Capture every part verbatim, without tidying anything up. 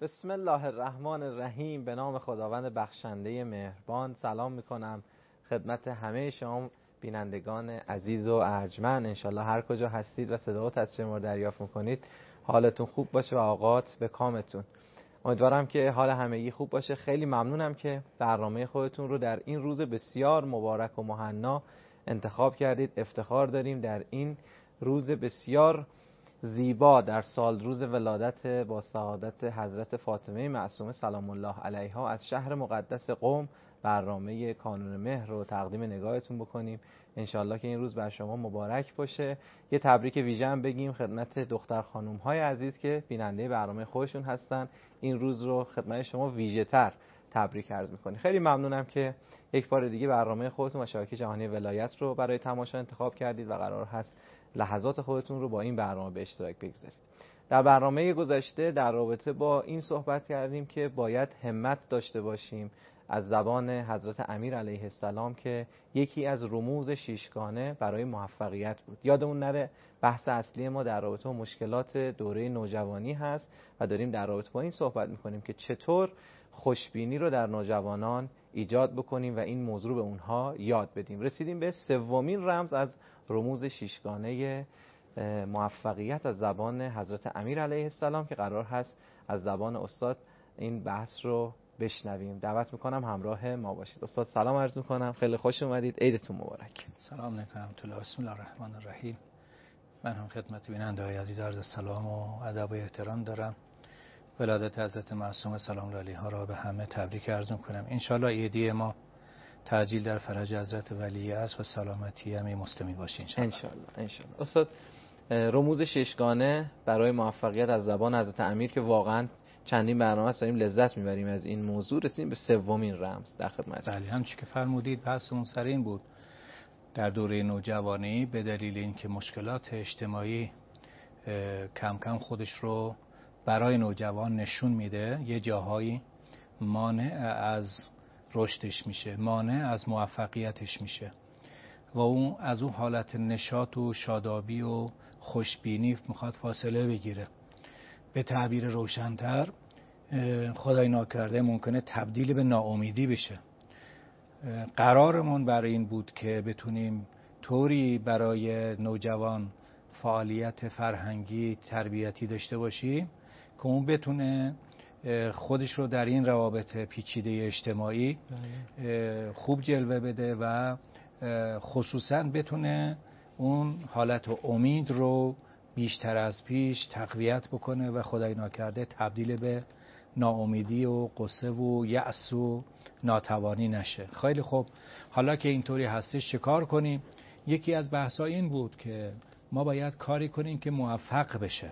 بسم الله الرحمن الرحیم. به نام خداوند بخشنده مهربان. سلام میکنم خدمت همه شما بینندگان عزیز و ارجمند. انشالله هر کجا هستید و صدا و تصویر ما دریافت میکنید حالتون خوب باشه و اوقات به کامتون. امیدوارم که حال همگی خوب باشه. خیلی ممنونم که برنامه خودتون رو در این روز بسیار مبارک و مهنا انتخاب کردید. افتخار داریم در این روز بسیار زیبا در سال روز ولادت با سعادت حضرت فاطمه معصومه سلام الله علیها از شهر مقدس قم برنامه کانون مهر رو تقدیم نگاهتون بکنیم. انشالله که این روز بر شما مبارک باشه. یه تبریک ویژه هم بگیم خدمت دختر خانوم های عزیز که بیننده برنامه خودشون هستن. این روز رو خدمت شما ویژه تر تبریک عرض میکنیم. خیلی ممنونم که یک بار دیگه برنامه خودتون و شبکه جهانی ولایت رو برای تماشا انتخاب کردید و قرار هست لحظات خودتون رو با این برنامه به اشتراک بگذارید. در برنامه گذشته در رابطه با این صحبت کردیم که باید همت داشته باشیم از زبان حضرت امیر علیه السلام که یکی از رموز شیشگانه برای موفقیت بود. یادمون نره بحث اصلی ما در رابطه با مشکلات دوره نوجوانی هست و داریم در رابطه با این صحبت میکنیم که چطور خوشبینی رو در نوجوانان ایجاد بکنیم و این موضوع به اونها یاد بدیم. رسیدیم به سومین رمز از رموز شیشگانه موفقیت از زبان حضرت امیر علیه السلام که قرار هست از زبان استاد این بحث رو بشنویم. دعوت میکنم همراه ما باشید. استاد سلام عرض میکنم، خیلی خوش اومدید، عیدتون مبارک. سلام علیکم طلا. بسم الله الرحمن الرحیم. من هم خدمت بیننده های عزیز عرض سلام و ادب و احترام دارم. ولادت حضرت معصومه سلام الله علیها را به همه تبریک عرض میکنم. ان شاء الله عیدی ما تعجیل در فرج حضرت ولی است و سلامتی همه مسلمین باشه ان شاء الله. ان شاء الله. استاد رموز ششگانه برای موفقیت از زبان حضرت امیر که واقعا چندین برنامه است داریم لذت میبریم از این موضوع، رسیدیم به سومین رمز در خدمت. بله، همچی که فرمودید بحثمون سر این بود در دوره نوجوانی به دلیل اینکه مشکلات اجتماعی کم کم خودش رو برای نوجوان نشون میده، یه جاهایی مانع از رشدش میشه، مانع از موفقیتش میشه و اون از اون حالت نشاط و شادابی و خوشبینی میخواد فاصله بگیره. به تعبیر روشن‌تر خدای ناکرده ممکنه تبدیل به ناامیدی بشه. قرارمون برای این بود که بتونیم طوری برای نوجوان فعالیت فرهنگی تربیتی داشته باشیم که اون بتونه خودش رو در این روابط پیچیده اجتماعی خوب جلوه بده و خصوصا بتونه اون حالت و امید رو بیشتر از پیش تقویت بکنه و خدای ناکرده تبدیل به ناامیدی و قصه و یأس و ناتوانی نشه. خیلی خوب، حالا که اینطوری هستش چه کار کنیم؟ یکی از بحث‌ها این بود که ما باید کاری کنیم که موفق بشه،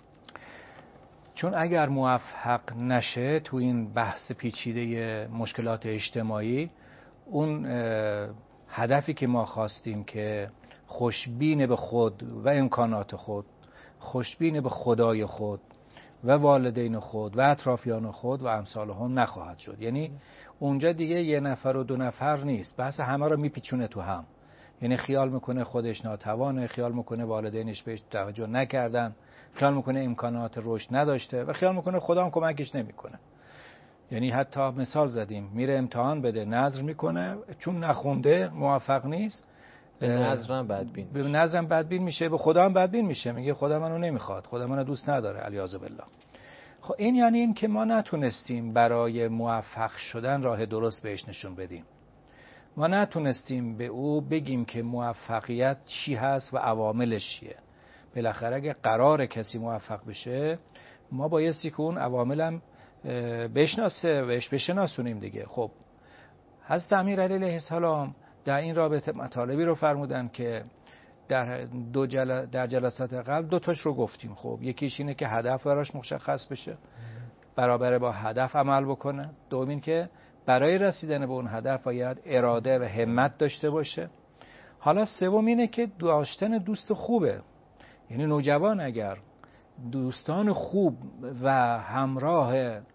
چون اگر موفق نشه تو این بحث پیچیده مشکلات اجتماعی، اون هدفی که ما خواستیم که خوشبین به خود و امکانات خود، خوشبین به خدای خود و والدین خود و اطرافیان خود و امثال هم نخواهد شد. یعنی اونجا دیگه یه نفر و دو نفر نیست، بحث همه رو میپیچونه تو هم. یعنی خیال میکنه خودش ناتوانه، خیال میکنه والدینش بهش توجه نکردن، خیال میکنه امکانات رشد نداشته و خیال میکنه خدا هم کمکش نمیکنه. یعنی حتی مثال زدیم، میره امتحان بده نظر میکنه، چون نخونده موفق نیست، به نظرم بدبین به نظرم بدبین میشه، به خدا هم بدبین میشه، میگه خدا منو نمیخواد، خدا منو دوست نداره، الیاذ بالله. خب این یعنی این که ما نتونستیم برای موفق شدن راه درست بهش نشون بدیم. ما نتونستیم به او بگیم که موفقیت چی هست و عواملش چیه. بالاخره اگه قرار کسی موفق بشه، ما بایستی که اون عواملم بشناسه، بهش بشناسونیم دیگه. خب حضرت امیر علیه السلام در این رابطه مطالبی رو فرمودن که در دو جل... در جلسات قبل دو تاش رو گفتیم. خب یکیش اینه که هدف براش مشخص بشه، برابر با هدف عمل بکنه. دومین که برای رسیدن به اون هدف باید اراده و همت داشته باشه. حالا سوم اینه که داشتن دوست خوبه. یعنی نوجوان اگر دوستان خوب و همراه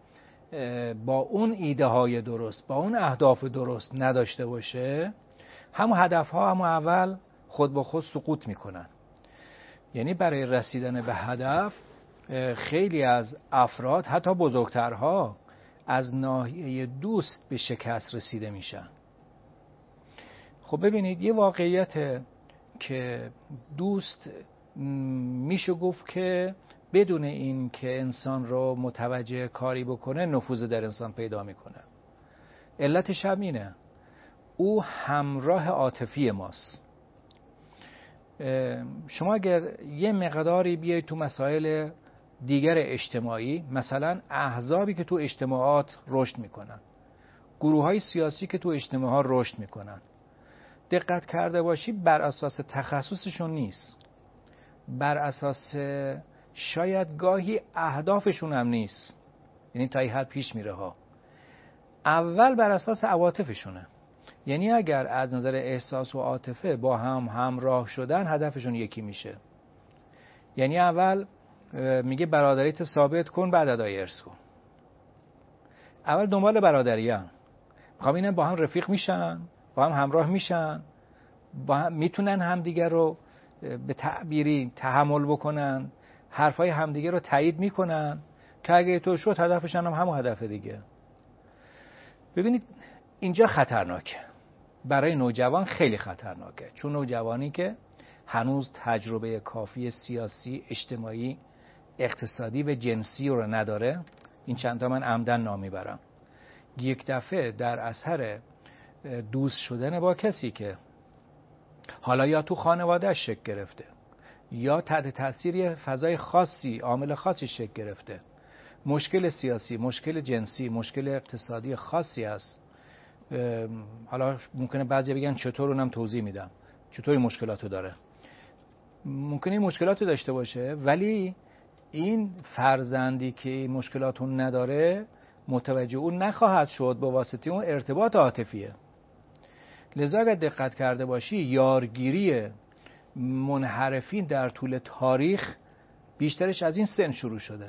با اون ایده های درست، با اون اهداف درست نداشته باشه، همون هدف ها همون اول خود با خود سقوط میکنن. یعنی برای رسیدن به هدف خیلی از افراد حتی بزرگترها از ناحیه دوست به شکست رسیده میشن. خب ببینید یه واقعیت که دوست میشه گفت که بدون این که انسان رو متوجه کاری بکنه نفوذ در انسان پیدا میکنه. علتش هم اینه، او همراه عاطفی ماست. شما اگر یه مقداری بیای تو مسائل دیگر اجتماعی، مثلا احزابی که تو اجتماعات رشد میکنن، گروه‌های سیاسی که تو اجتماعات رشد میکنن، دقت کرده باشی بر اساس تخصصشون نیست، بر اساس شاید گاهی اهدافشون هم نیست، یعنی تا این حد پیش میره ها. اول بر اساس عواطفشونه، یعنی اگر از نظر احساس و عاطفه با هم همراه شدن هدفشون یکی میشه. یعنی اول میگه برادریت ثابت کن بعد ادای ارث کن. اول دنبال برادری هم میخوام اینم با هم رفیق میشن، با هم همراه میشن، با هم میتونن همدیگر رو به تعبیری تحمل بکنن، حرفای همدیگر رو تایید میکنن که اگه تو شد هدفشون هم همون هدف دیگه. ببینید اینجا خطرناکه، برای نوجوان خیلی خطرناکه، چون نوجوانی که هنوز تجربه کافی سیاسی، اجتماعی، اقتصادی و جنسی رو نداره. این چند تا من عمدن نام میبرم. یک دفعه در اثر دوست شدن با کسی که حالا یا تو خانواده‌اش شکل گرفته یا تحت تاثیر فضای خاصی، عامل خاصی شکل گرفته، مشکل سیاسی، مشکل جنسی، مشکل اقتصادی خاصی هست. حالا ممکنه بعضی بگن چطور، اونم توضیح میدم چطوری مشکلاتو داره. ممکنه این مشکلاتو داشته باشه ولی این فرزندی که این مشکلاتو نداره متوجه اون نخواهد شد با واسطه اون ارتباط عاطفیه. لذا اگر دقت کرده باشی یارگیری منحرفین در طول تاریخ بیشترش از این سن شروع شده.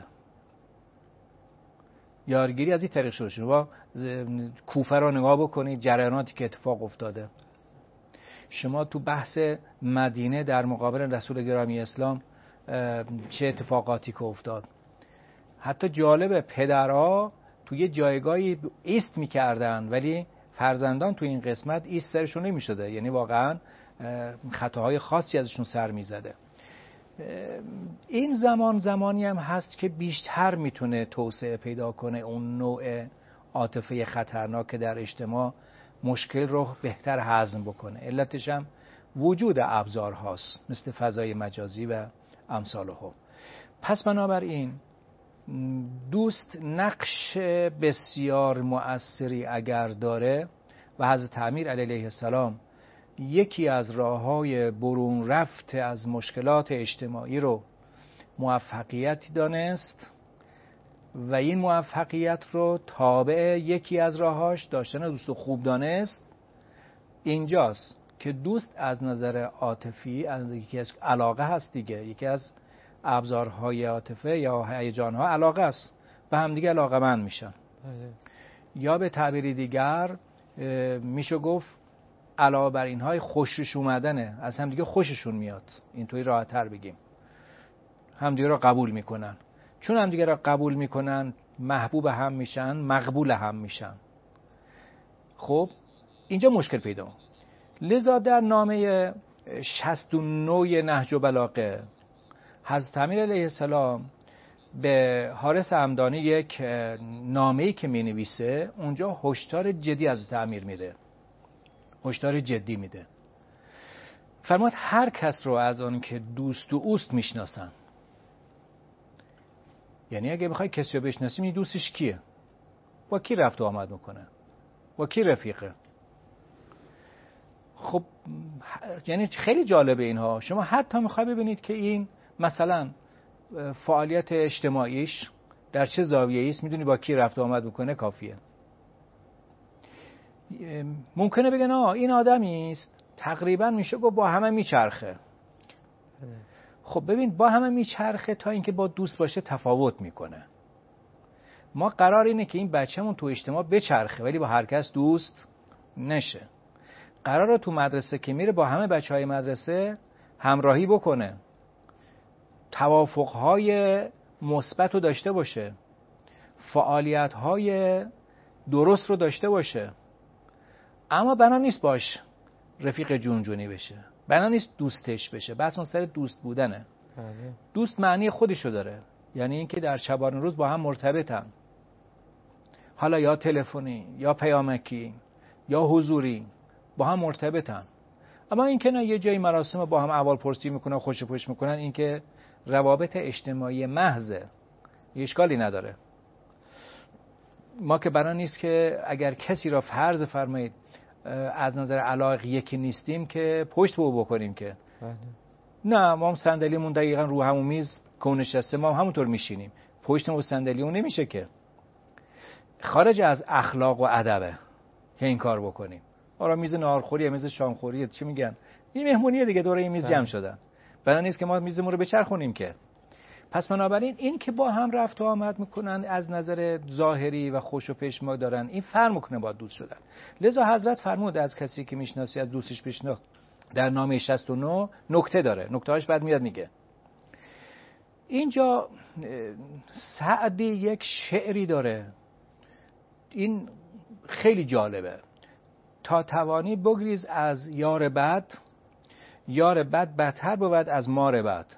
یارگیری از این طریق شروع شده. با کوفه رو نگاه بکنید، جریاناتی که اتفاق افتاده. شما تو بحث مدینه در مقابل رسول گرامی اسلام چه اتفاقاتی که افتاد. حتی جالبه پدرها تو یه جایگاهی ایست میکردن ولی فرزندان تو این قسمت ایست سرشون نمیشده، یعنی واقعا خطاهای خاصی ازشون سر میزده. این زمان زمانی هم هست که بیشتر میتونه توسعه پیدا کنه اون نوع عاطفه خطرناک که در اجتماع مشکل رو بهتر هضم بکنه. علتش هم وجود ابزار هاست مثل فضای مجازی و امثال ها. پس بنابراین دوست نقش بسیار مؤثری اگر داره و حضرت امیر علیه السلام یکی از راه‌های برون رفت از مشکلات اجتماعی رو موفقیتی دانست و این موفقیت رو تابع یکی از راهاش داشتن دوست خوب دانست، اینجاست که دوست از نظر عاطفی از یکی از علاقه هست دیگه، یکی از ابزارهای عاطفه یا هیجان‌ها علاقه است، به هم دیگه علاقه‌مند میشن. یا به تعبیری دیگر میشه گفت علاوه بر اینهای خوشش اومدنه، از هم دیگه خوششون میاد، اینطوری راحت‌تر بگیم، هم دیگه رو قبول میکنن. چون هم دیگه رو قبول میکنن محبوب هم میشن، مقبول هم میشن. خب اینجا مشکل پیدا. لذا در نامه شصت و نه نهج البلاغه حضرت امیر علیه السلام به حارث همدانی یک نامه‌ای که می‌نویسه اونجا هشدار جدی از امیر میده، هشدار جدی میده. فرمود هر کس رو از آن که دوست و اوست میشناسن، یعنی اگه بخوای کسی رو بشناسیم این دوستش کیه، با کی رفت و آمد میکنه، با کی رفیقه. خب یعنی خیلی جالبه اینها. شما حتی میخوای ببینید که این مثلا فعالیت اجتماعیش در چه زاویه‌ای است، میدونی با کی رفت و آمد میکنه، کافیه. ممکنه بگن آه این آدمی است تقریبا میشه گفت با همه میچرخه. خب ببین با همه میچرخه تا اینکه با دوست باشه تفاوت میکنه. ما قرار اینه که این بچه‌مون تو اجتماع بچرخه ولی با هر کس دوست نشه. قراره تو مدرسه که میره با همه بچهای مدرسه همراهی بکنه، توافقهای مثبت رو داشته باشه، فعالیت‌های درست رو داشته باشه، اما بنا نیست باش رفیق جون جونی بشه، بنا نیست دوستش بشه. بس اون سر دوست بودنه. دوست معنی خودشو داره، یعنی اینکه در شبانه روز با هم مرتبطن، حالا یا تلفنی یا پیامکی یا حضوری با هم مرتبطن. اما اینکه نه یه جای مراسم با هم احوال پرسی میکنن، خوش پوش میکنن، اینکه روابط اجتماعی محضه، اشکالی نداره. ما که برای نیست که اگر کسی را فرض فرمایید از نظر علایق یکی نیستیم که پشت بو بکنیم که بله. نه، ما هم صندلیمون دقیقاً رو همون میز که اون نشسته ما هم همونطور میشینیم، پشتمون صندلیمون نمیشه که. خارج از اخلاق و ادبه که این کار بکنیم. آره میز ناهارخوری، میز شامخوری، چی میگن؟ این مهمونیه دیگه، دوره این میز جمع شدن. برای نیست که ما میزمون رو بچرخونیم که. پس بنابراین این که با هم رفت و آمد میکنن از نظر ظاهری و خوش و پیشما دارن، این فرق میکنه با دوست شدن. لذا حضرت فرمود از کسی که میشناسی از دوستش بشناس در نامه شصت و نه نکته داره، نکته هاش بعد میاد میگه. اینجا سعدی یک شعری داره، این خیلی جالبه. تا توانی بگریز از یار بد، یار بد بدتر بود از مار بد.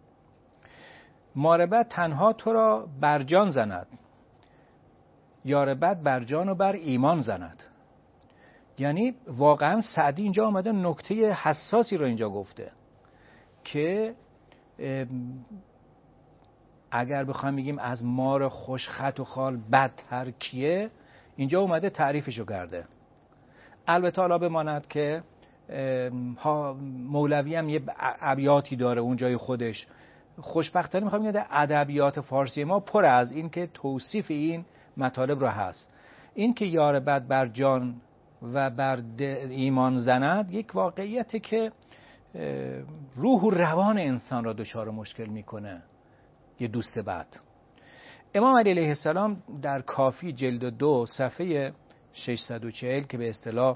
مار بد تنها تو را بر جان زند، یار بد بر جان و بر ایمان زند. یعنی واقعا سعدی اینجا آمده نکته حساسی رو اینجا گفته که اگر بخوایم بگیم از مار خوشخط و خال بدتر کیه، اینجا اومده تعریفشو کرده. البته حالا بماند که مولوی هم یه ابیاتی داره اونجای خودش. خوشبختانه میخوام بگم ادبیات فارسی ما پر از این که توصیف این مطالب رو هست. این که یار بد بر جان و بر ایمان زند یک واقعیته که روح و روان انسان را دچار مشکل میکنه. یه دوست بد. امام علی علیه السلام در کافی جلد دو صفحه ششصد و چهل که به اصطلاح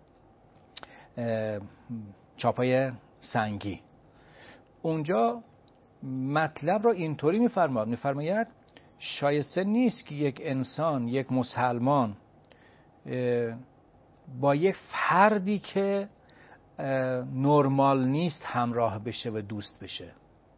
چاپای سنگی، اونجا مطلب را اینطوری میفرماد، میفرماید شایسته نیست که یک انسان، یک مسلمان با یک فردی که نرمال نیست همراه بشه و دوست بشه،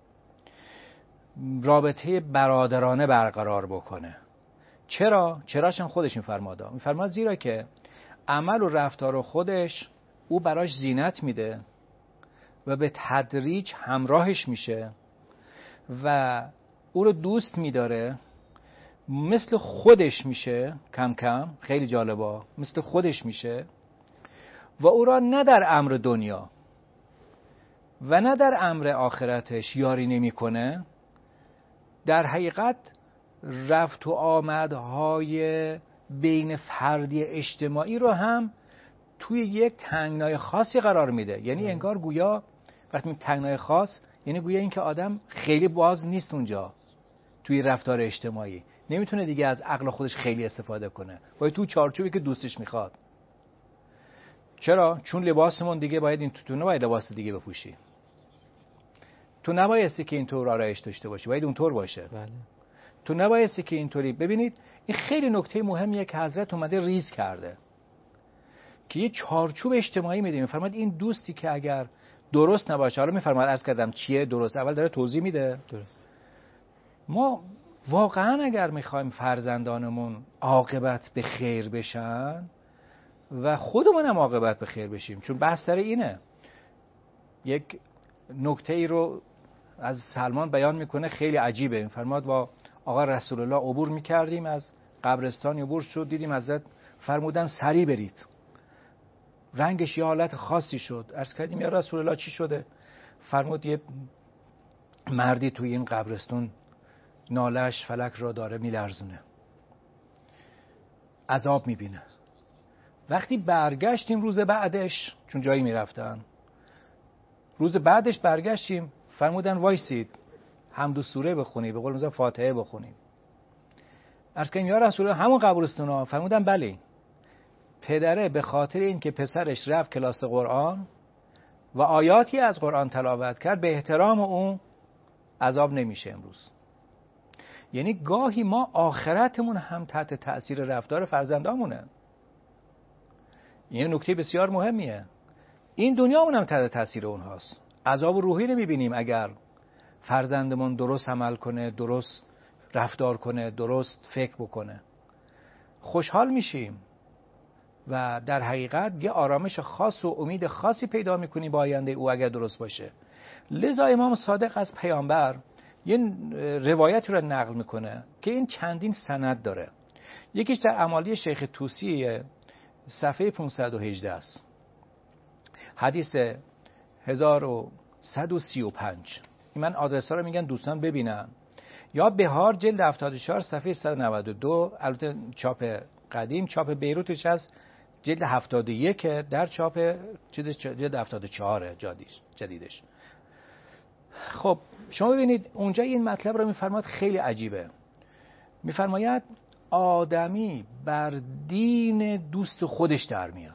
رابطه برادرانه برقرار بکنه. چرا؟ چراشم خودش میفرماده. میفرماد زیرا که عمل و رفتار خودش او براش زینت میده و به تدریج همراهش میشه و او رو دوست میداره، مثل خودش میشه، کم کم، خیلی جالبه، مثل خودش میشه و او را نه در امر دنیا و نه در امر آخرتش یاری نمیکنه. در حقیقت رفت و آمدهای بین فردی اجتماعی رو هم توی یک تنگنای خاصی قرار میده. یعنی انگار گویا وقتی میگم تنگنای خاص، یعنی گویا این که آدم خیلی باز نیست اونجا توی رفتار اجتماعی، نمیتونه دیگه از عقل خودش خیلی استفاده کنه، باید تو چارچوبی که دوستش میخواد. چرا؟ چون لباسمون دیگه باید این تو نباید لباس دیگه بپوشی، تو نبایستی که اینطور آرایش داشته باشی، باید اونطور باشه. بله. تو نبایستی که اینطوری. ببینید این خیلی نکته مهمیه که حضرت اومده ریز کرده که یه چارچوب اجتماعی میده. میفرماد این دوستی که اگر درست نباشه، حالا میفرماد عرض کردم چیه درست، اول داره توضیح میده. درست. ما واقعا اگر میخوایم فرزندانمون عاقبت به خیر بشن و خودمون هم عاقبت به خیر بشیم، چون بحث سر اینه. یک نکته ای رو از سلمان بیان میکنه خیلی عجیبه. میفرماد با آقا رسول الله عبور میکردیم، از قبرستان عبور شد، دیدیم حضرت فرمودن سریع برید. رنگش یه حالت خاصی شد. عرض کردیم یا رسول الله چی شده؟ فرمود یه مردی توی این قبرستون نالش فلک را داره میلرزونه، عذاب میبینه. وقتی برگشتیم روز بعدش، چون جایی میرفتن، روز بعدش برگشتیم فرمودن وایسید حمد و سوره بخونی، به قول مثلا فاتحه بخونیم. عرض کردیم یا رسول الله همون قبرستون ها؟ فرمودن بله. پدره به خاطر این که پسرش رفت کلاس قرآن و آیاتی از قرآن تلاوت کرد، به احترام اون عذاب نمیشه امروز. یعنی گاهی ما آخرتمون هم تحت تأثیر رفتار فرزندامونه. این نکته بسیار مهمیه. این دنیامون هم تحت تأثیر اونهاست. عذاب روحی رو می‌بینیم اگر فرزندمون درست عمل کنه، درست رفتار کنه، درست فکر بکنه. خوشحال میشیم و در حقیقت یه آرامش خاص و امید خاصی پیدا میکنیم با آینده او اگر درست باشه. لذا امام صادق از پیامبر یه روایتی رو نقل میکنه که این چندین سند داره. یکیش در اعمالی شیخ طوسی صفحه پانصد و هجده است. حدیث هزار و صد و سی و پنج. من آدرس ها رو میگن دوستان ببینن. یا بهار جلد هفتاد و چهار صفحه صد و نود و دو، البته چاپ قدیم، چاپ بیروتش هست جلد هفتاد و یک، در چاپ جلد هفتاد و چهار جدیدش. خب شما ببینید اونجا این مطلب رو میفرماید، خیلی عجیبه. میفرماید آدمی بر دین دوست خودش در میاد.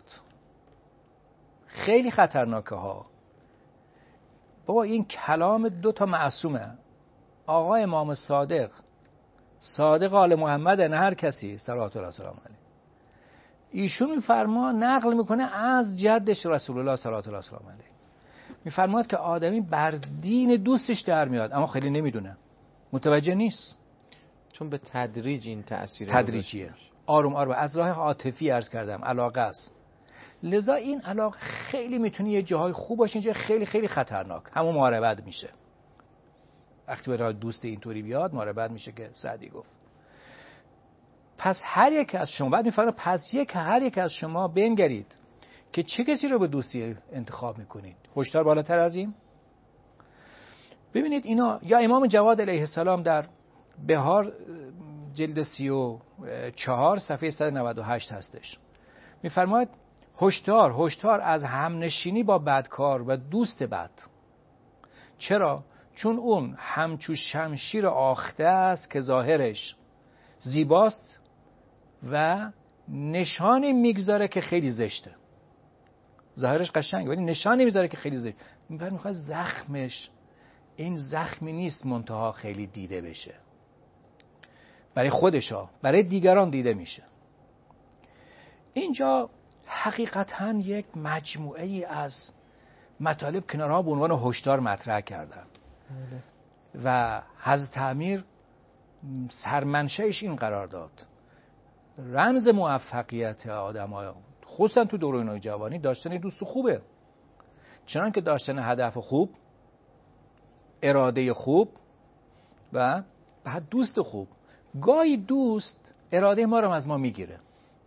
خیلی خطرناکه ها. بابا این کلام دو تا معصومه، آقا امام صادق، صادق آل محمد، نه هر کسی صلوات الله سلام علیه. ایشون میفرما نقل میکنه از جدش رسول الله صلوات الله سلام علیه، میفرماد که آدمی بر دین دوستش در میاد، اما خیلی نمیدونه، متوجه نیست، چون به تدریج این تأثیر تدریجیه، آروم آروم از راه عاطفی عرض کردم، علاقه است. لذا این علاقه خیلی میتونه یه جاهای خوب باشه، اینجا خیلی خیلی خطرناک، همون محاربت میشه. وقتی برای دوست اینطوری بیاد محاربت میشه که سعدی گفت. پس هر یک از شما، بعد میفرماید پس یک هر یک از شما بنگرید که چه کسی رو به دوستی انتخاب میکنید. هشدار بالاتر از این. ببینید اینا، یا امام جواد علیه السلام در بهار جلد سی و چهار صفحه صد و نود و هشت هستش، میفرماید هشدار هشدار از همنشینی با بدکار و دوست بد. چرا؟ چون اون همچو شمشیر آخته است که ظاهرش زیباست و نشانی میگذاره که خیلی زشته. ظاهرش قشنگه ولی نشانی میذاره که خیلی زشته. میخواد زخمش این زخمی نیست منتها خیلی دیده بشه، برای خودشا برای دیگران دیده میشه. اینجا حقیقتاً یک مجموعه ای از مطالب کنارها به عنوان هشدار مطرح کردن و حضرت امیر سرمنشأش این قرار داد. رمز موفقیت آدم‌ها خصوصا تو دوره نوجوانی داشتن دوست خوبه، چنان که داشتن هدف خوب، اراده خوب و بعد دوست خوب. گاهی دوست اراده ما رو از ما میگیره.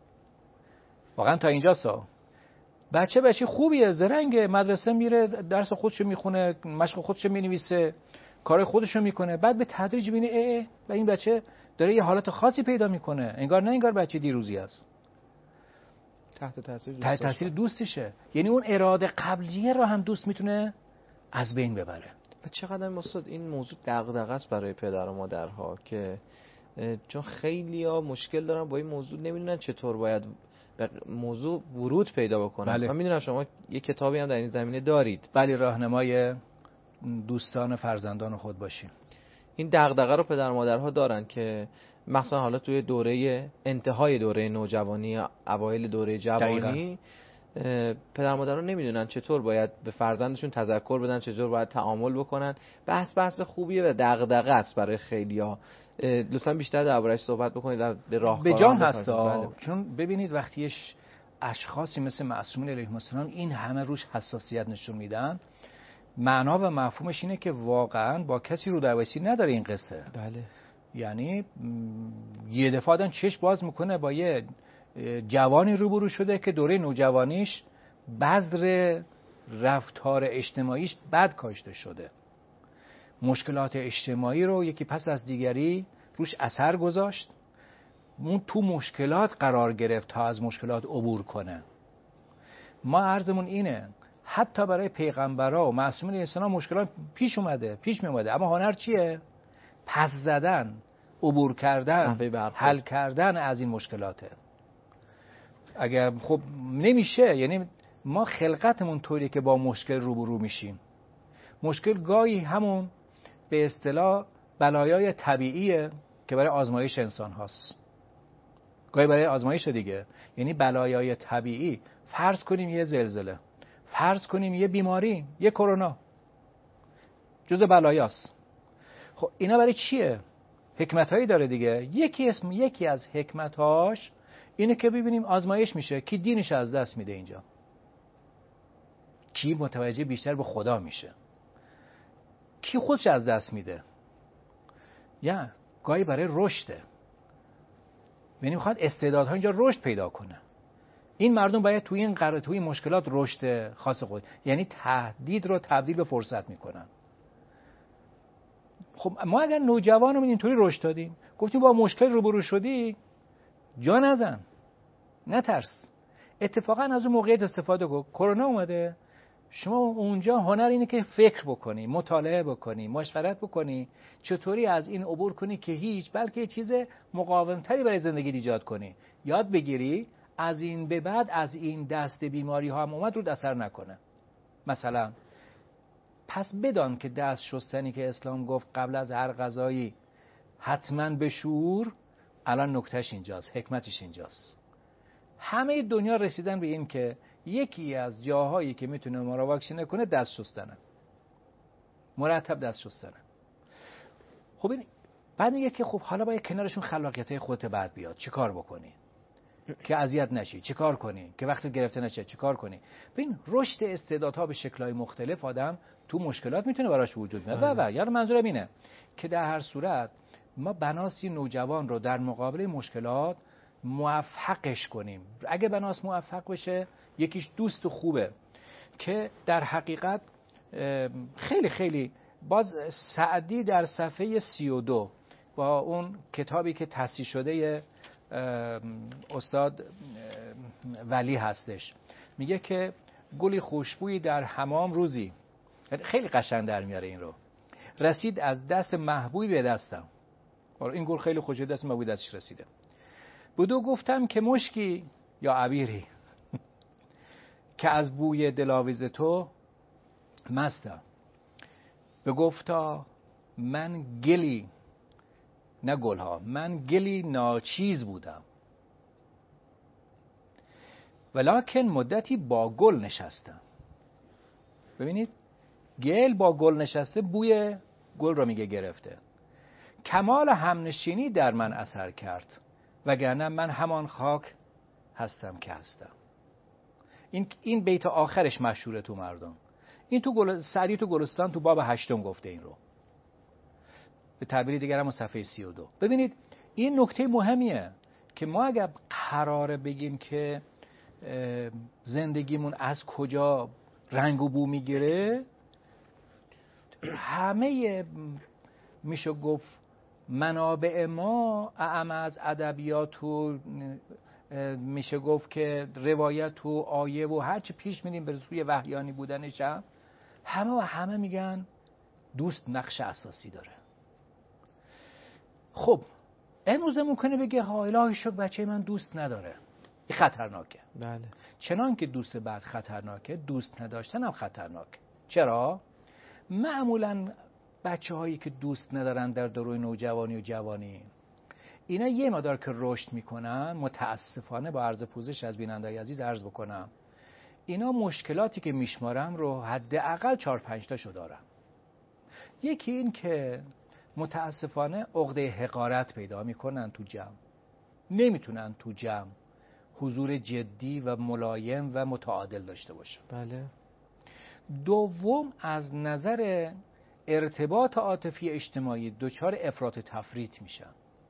واقعا تا اینجا سا بچه بچه خوبیه، زرنگ، مدرسه میره، درس خودشو میخونه، مشق خودشو مینویسه، کار خودشو میکنه، بعد به تدریج میبینه اه اه و این بچه داره یه حالت خاصی پیدا میکنه، انگار نه انگار بچه دیروزی است، تحت تاثیر دوست تحت تاثیر دوستشه. یعنی اون اراده قبلیه رو هم دوست میتونه از بین ببره. و چقدر استاد این موضوع دغدغه است برای پدر و مادرها که چون خیلی‌ها مشکل دارن با این موضوع، نمیدونن چطور باید به موضوع ورود پیدا بکنن. بله. من میدونم شما یه کتابی هم در این زمینه دارید. بله، راهنمای دوستان فرزندان خود باشیم. این دغدغه رو پدر و مادرها دارن که مثلا حالا توی دوره انتهای دوره نوجوانی، اوایل دوره جوانی، پدر و مادرها نمیدونن چطور باید به فرزندشون تذکر بدن، چطور باید تعامل بکنن. بحث بحث خوبیه و دغدغه است برای خیلی‌ها. لطفاً بیشتر درباره‌اش صحبت بکنید. به راهکارها به جان هست. بله. چون ببینید وقتی اشخاصی مثل معصومین علیهم السلام این همه روش حساسیت نشون میدن، معنا و مفهومش اینه که واقعاً با کسی رو دروایسی نداره این قصه. بله. یعنی یه دفعه آدم چشم باز میکنه با یه جوانی روبرو شده که دوره نوجوانیش بذر رفتار اجتماعیش بد کاشته شده، مشکلات اجتماعی رو یکی پس از دیگری روش اثر گذاشت، اون تو مشکلات قرار گرفت تا از مشکلات عبور کنه. ما عرضمون اینه حتی برای پیغمبرها و معصومین انسان مشکلات پیش اومده پیش می اومده، اما هنر چیه؟ پس زدن، عبور کردن، حل کردن از این مشکلاته. اگر خب نمیشه، یعنی ما خلقتمون طوریه که با مشکل روبرو میشیم. مشکل گاهی همون به اصطلاح بلایای طبیعیه که برای آزمایش انسان هاست، گاهی برای آزمایش دیگه. یعنی بلایای طبیعی، فرض کنیم یه زلزله، فرض کنیم یه بیماری، یه کرونا، جزء بلایاست. خب اینا برای چیه؟ حکمتایی داره دیگه. یکی اسم یکی از حکمتاش اینه که ببینیم آزمایش میشه کی دینش از دست میده اینجا، کی متوجه بیشتر به خدا میشه، کی خودش از دست میده. یا گاهی برای رشده، یعنی میخواد استعدادها اینجا رشد پیدا کنه. این مردم باید توی این قرار توی این مشکلات رشد خاص خود، یعنی تهدید رو تبدیل به فرصت میکنن. خب ما اگر نوجوانمون اینطوری رشد دادیم، گفتیم با مشکل روبرو شدی جا نزن، نترس، اتفاقا از اون موقعیت استفاده کن. کرونا اومده، شما اونجا هنر اینه که فکر بکنی، مطالعه بکنی، مشورت بکنی، چطوری از این عبور کنی که هیچ، بلکه چیز مقاومتری برای زندگی ایجاد کنی. یاد بگیری از این به بعد از این دست بیماری ها هم اومد رو اثر نکنه. مثلا پس بدان که دست شستنی که اسلام گفت قبل از هر غذایی حتما به شور، الان نکتهش اینجاست، حکمتش اینجاست. همه دنیا رسیدن به این که یکی از جاهایی که میتونه ما رو واکسینه کنه دست شستنه، مرتب دست شستنه. خب این بعد میگه که خب حالا باید کنارشون خلاقیت‌های خودت بعد بیاد، چیکار بکنی که اذیت نشی، چیکار کنی که وقت گرفته نشه، چیکار کنی. ببین رشد استعدادها به شکل‌های مختلف آدم تو مشکلات میتونه براش وجود بیاد. و و یعنی منظورم اینه که در هر صورت ما بناسی نوجوان رو در مقابل مشکلات موفقش کنیم. اگه بناس موفق بشه، یکیش دوست خوبه که در حقیقت خیلی خیلی باز سعدی در صفحه سی و دو با اون کتابی که تصحیح شده استاد ولی هستش میگه که گلی خوشبویی در حمام روزی، خیلی قشنگ در میاره این رو، رسید از دست محبوبی به دستم. این گل خیلی خوشبوی دست محبوبی دستش رسیده. بدو گفتم که مشکی یا عبیری که از بوی دلاویز تو مستم. بگفتا من گلی، نه گلها، من گلی ناچیز بودم، ولکن مدتی با گل نشستم. ببینید گل با گل نشسته، بوی گل را میگه گرفته. کمال همنشینی در من اثر کرد، وگرنه من همان خاک هستم که هستم. این این بیت آخرش مشهوره تو مردم. این تو گل... سعدی تو گلستان تو باب هشتم گفته این رو، به تعبیری دیگر هم صفحه سی و دو. ببینید این نکته مهمیه که ما اگر قراره بگیم که زندگیمون از کجا رنگ و بو میگیره، همه میشه گفت منابع ما اعم از ادبیات و میشه گفت که روایت و آیه و هرچی پیش میدیم به سوی وحیانی بودنش، همه و همه میگن دوست نقش اساسی داره. خب امروز ممکنه بگه ها الهی شکر بچه من دوست نداره، این خطرناکه. بله. چنان که دوست بعد خطرناکه، دوست نداشتن هم خطرناکه. چرا؟ معمولا بچه هایی که دوست ندارن در دوران نوجوانی و جوانی، اینا یه مقدار که رشد میکنن، متاسفانه با عرض پوزش از بینندگان عزیز عرض بکنم، اینا مشکلاتی که میشمارم رو حداقل چهار پنج تاشو دارن. یکی این که متاسفانه عقده حقارت پیدا میکنن تو جمع، نمیتونن تو جمع حضور جدی و ملایم و متعادل داشته باشن. بله. دوم از نظر ارتباط عاطفی اجتماعی دچار افراط تفریط میشن.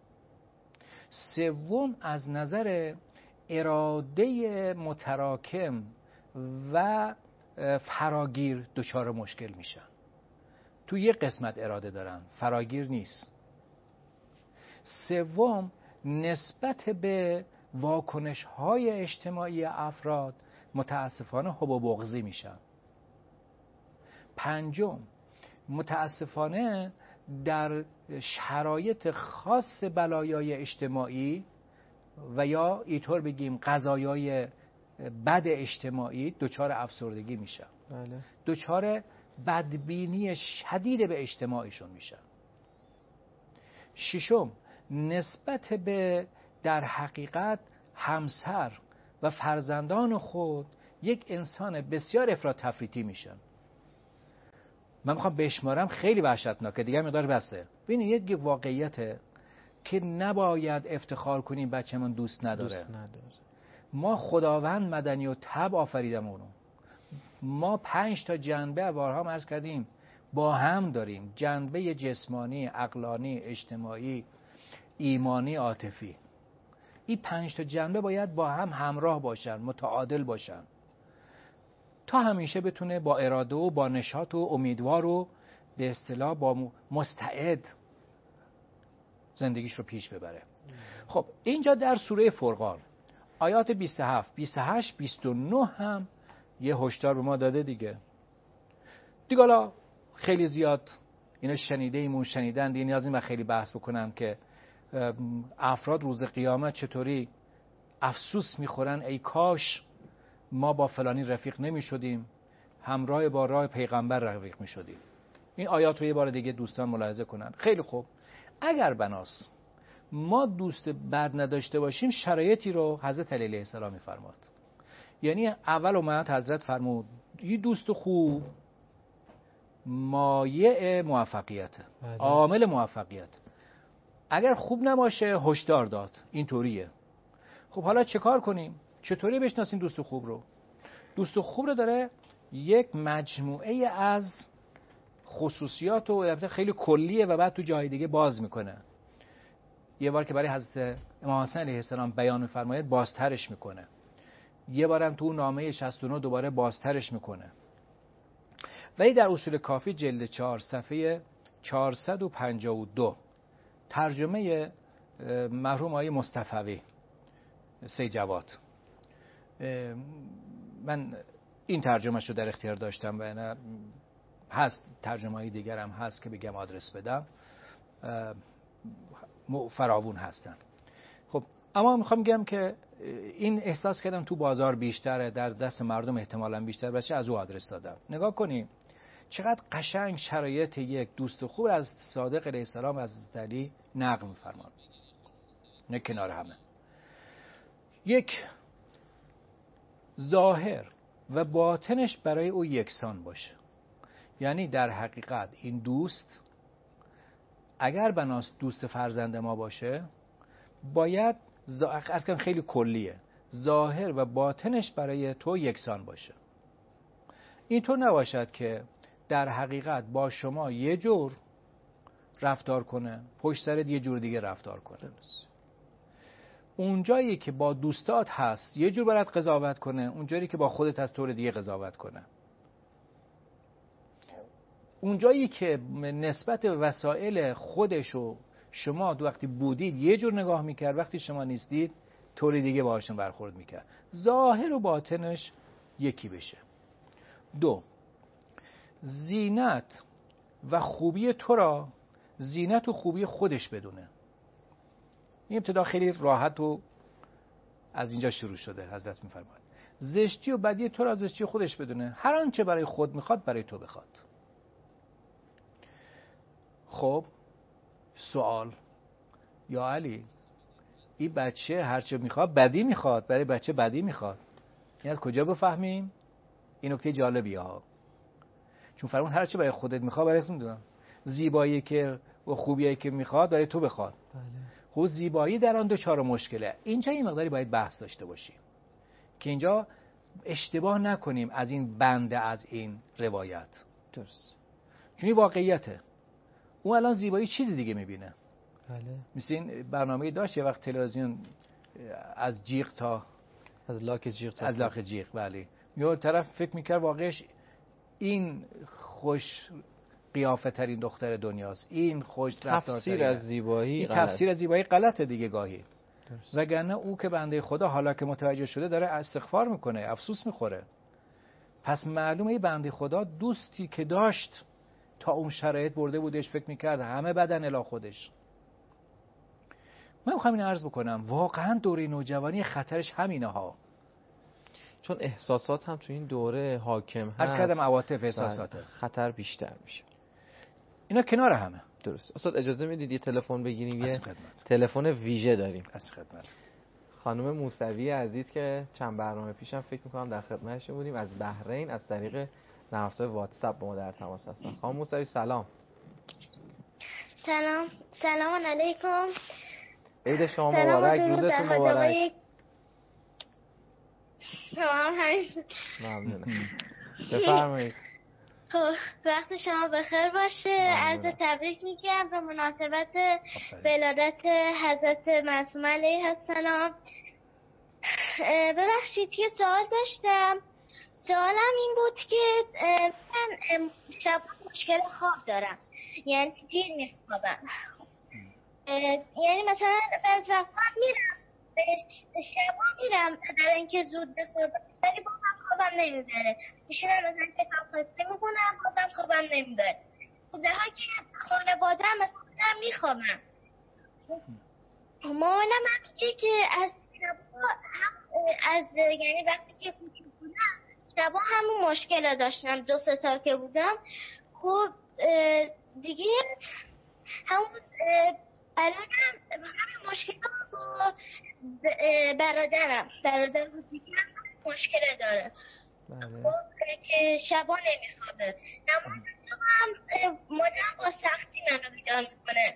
سوم از نظر اراده متراکم و فراگیر دچار مشکل میشن. تو یه قسمت اراده دارن، فراگیر نیست. سوم نسبت به واکنش های اجتماعی افراد متاسفانه حب و بغضی میشن. پنجم متاسفانه در شرایط خاص بلایای اجتماعی و یا اینطور بگیم قضایای بد اجتماعی دچار افسردگی میشن. بله. دچار بدبینی شدید به اجتماعشون میشن. ششم نسبت به در حقیقت همسر و فرزندان خود یک انسان بسیار افراط تفریطی میشن. من میخوام بشمارم، خیلی وحشتناکه دیگه، مقدار بسه. ببینید یک واقعیته که نباید افتخار کنیم بچه‌مون دوست نداره. دوست نداره. ما خداوند مدنی و طبع آفریدمون. ما پنج تا جنبه بارها عرض کردیم با هم داریم، جنبه جسمانی، عقلانی، اجتماعی، ایمانی، عاطفی. این پنج تا جنبه باید با هم همراه باشن، متعادل باشن تا همیشه بتونه با اراده و با نشاط و امیدوار و به اصطلاح با مستعد زندگیش رو پیش ببره. خب اینجا در سوره فرقان آیات بیست و هفت، بیست و هشت، بیست و نه هم یه هشدار به ما داده دیگه. دیگه حالا خیلی زیاد اینو شنیده ایمون شنیدن دیگه، نیازی من خیلی بحث بکنم که افراد روز قیامت چطوری افسوس میخورن ای کاش ما با فلانی رفیق نمی شدیم، همراه با راه پیغمبر رفیق می شدیم. این آیات رو یه بار دیگه دوستان ملاحظه کنن. خیلی خوب، اگر بناس ما دوست بد نداشته باشیم، شرایطی رو حضرت علی علیه السلام میفرماد. یعنی اول اومد حضرت فرمود این دوست خوب مایع موفقیته، عامل موفقیت. اگر خوب نباشه هشدار داد اینطوریه. خب حالا چه کار کنیم؟ چطوری بشناسیم دوست خوب رو؟ دوست خوب رو داره یک مجموعه از خصوصیات و البته خیلی کلیه و بعد تو جای دیگه باز میکنه. یه بار که برای حضرت امام حسن علیه السلام بیان می‌فرماید بازترش میکنه. یه بارم تو نامه شصت و نه دوباره بازترش میکنه. ولی در اصول کافی جلد چهار صفحه چهارصد و پنجاه و دو ترجمه مرحوم آقای مصطفوی سید جواد، من این ترجمهش رو در اختیار داشتم و نه هست ترجمه های دیگر هم هست که بگم آدرس بدم، فراوون هستن. خب اما میخوام بگم که این احساس کردم تو بازار بیشتره، در دست مردم احتمالاً بیشتر باشه، از او آدرس دادم. نگاه کنیم چقدر قشنگ شرایط یک دوست خوب از صادق علیه السلام از علی نقل می‌فرمان. نه کنار همه. یک، ظاهر و باطنش برای او یکسان باشه. یعنی در حقیقت این دوست اگر بناس دوست فرزند ما باشه باید از کم خیلی کلیه، ظاهر و باطنش برای تو یکسان باشه. اینطور نباشد که در حقیقت با شما یه جور رفتار کنه، پشت سرت یه جور دیگه رفتار کنه. اونجایی که با دوستات هست یه جور برات قضاوت کنه، اونجایی که با خودت از طور دیگه قضاوت کنه. اونجایی که نسبت وسایل خودشو شما دو وقتی بودید یه جور نگاه میکرد، وقتی شما نیستید طور دیگه باهاشون برخورد میکرد. ظاهر و باطنش یکی بشه. دو، زینت و خوبی تو را زینت و خوبی خودش بدونه. این ابتدا خیلی راحت و از اینجا شروع شده. حضرت میفرماید زشتی و بدی تو را زشتی خودش بدونه، هر آنچه برای خود میخواد برای تو بخواد. خب سوال، یا علی این بچه هرچه میخواد بدی میخواد، برای بچه بدی میخواد، این از کجا بفهمیم؟ این نکته جالبیه ها، چون فرمون هرچه برای خودت میخواد برای تو میدونم، زیبایی که و خوبیایی که میخواد برای تو بخواد. بله. خب زیبایی در آن دو چهار مشکله. اینجا این مقداری باید بحث داشته باشیم که اینجا اشتباه نکنیم از این بنده از این روایت. درست. چون این واقعیته. اون الان زیبایی چیزی دیگه میبینه. بله. مثل این برنامه‌ای داشت یه وقت تلویزیون از جیغ تا از لاک جیغ تا از لاک جیغ، ولی یه طرف فکر میکرد واقعش این خوش قیافه ترین دختر دنیاست، این خوش رفتار تفسیر از زیبایی این تفسیر از زیبایی غلطه دیگه گاهی. وگرنه او که بنده خدا حالا که متوجه شده داره استغفار میکنه، افسوس میخوره. پس معلومه این بنده خدا دوستی که داشت تا اون شرایط برده بودش، فکر میکرد همه بدن الی خودش. من میخوام این عرض بکنم واقعا دوره نوجوانی خطرش همینه ها، چون احساسات هم تو این دوره حاکم هست. عرض کردم عواطف احساسات خطر بیشتر میشه. اینا کنار همه. درست. استاد اجازه میدید یه تلفن بگیریم؟ یه خدمت. تلفن ویژه داریم از خدمت. خانم موسوی عزیز که چند برنامه پیشم فکر میکنم در خدمتشون بودیم، از بحرین از طریق نرم افزار واتساپ با ما در تماس هستن. خانم موسوی سلام. سلام سلام علیکم. عید شما مبارک، روزتون مبارک. شما هم همین. ممنونم. بفرمایید. خب وقت شما بخیر باشه. عرض تبریک میگم به مناسبت ولادت حضرت معصومه علیه السلام. ببخشید که سوال داشتم. سوالم این بود که من شب مشکل خواب دارم، یعنی دیر میخوابم. یعنی مثلا بعض وقتا میرم به شبا میرم برای اینکه زود بخوابم، ولی بازم خوابم نمیبره. میشینم مثلا کتاب خواستن میکنم، بازم خوابم نمیبره. خب در حالی که خانواده هم مثلا میخوابم. مامانم هم میگه که از شبا هم از یعنی وقتی که کوچیک بودم شبا همون مشکل داشتم، دو سه سال که بودم. خب دیگه همون الان هم همین مشکل با برادرم برادر بزرگم مشکل داره. خب که شبا نمیخوابه، نماز صبح هم مادرم با سختی منو بیدار میکنه.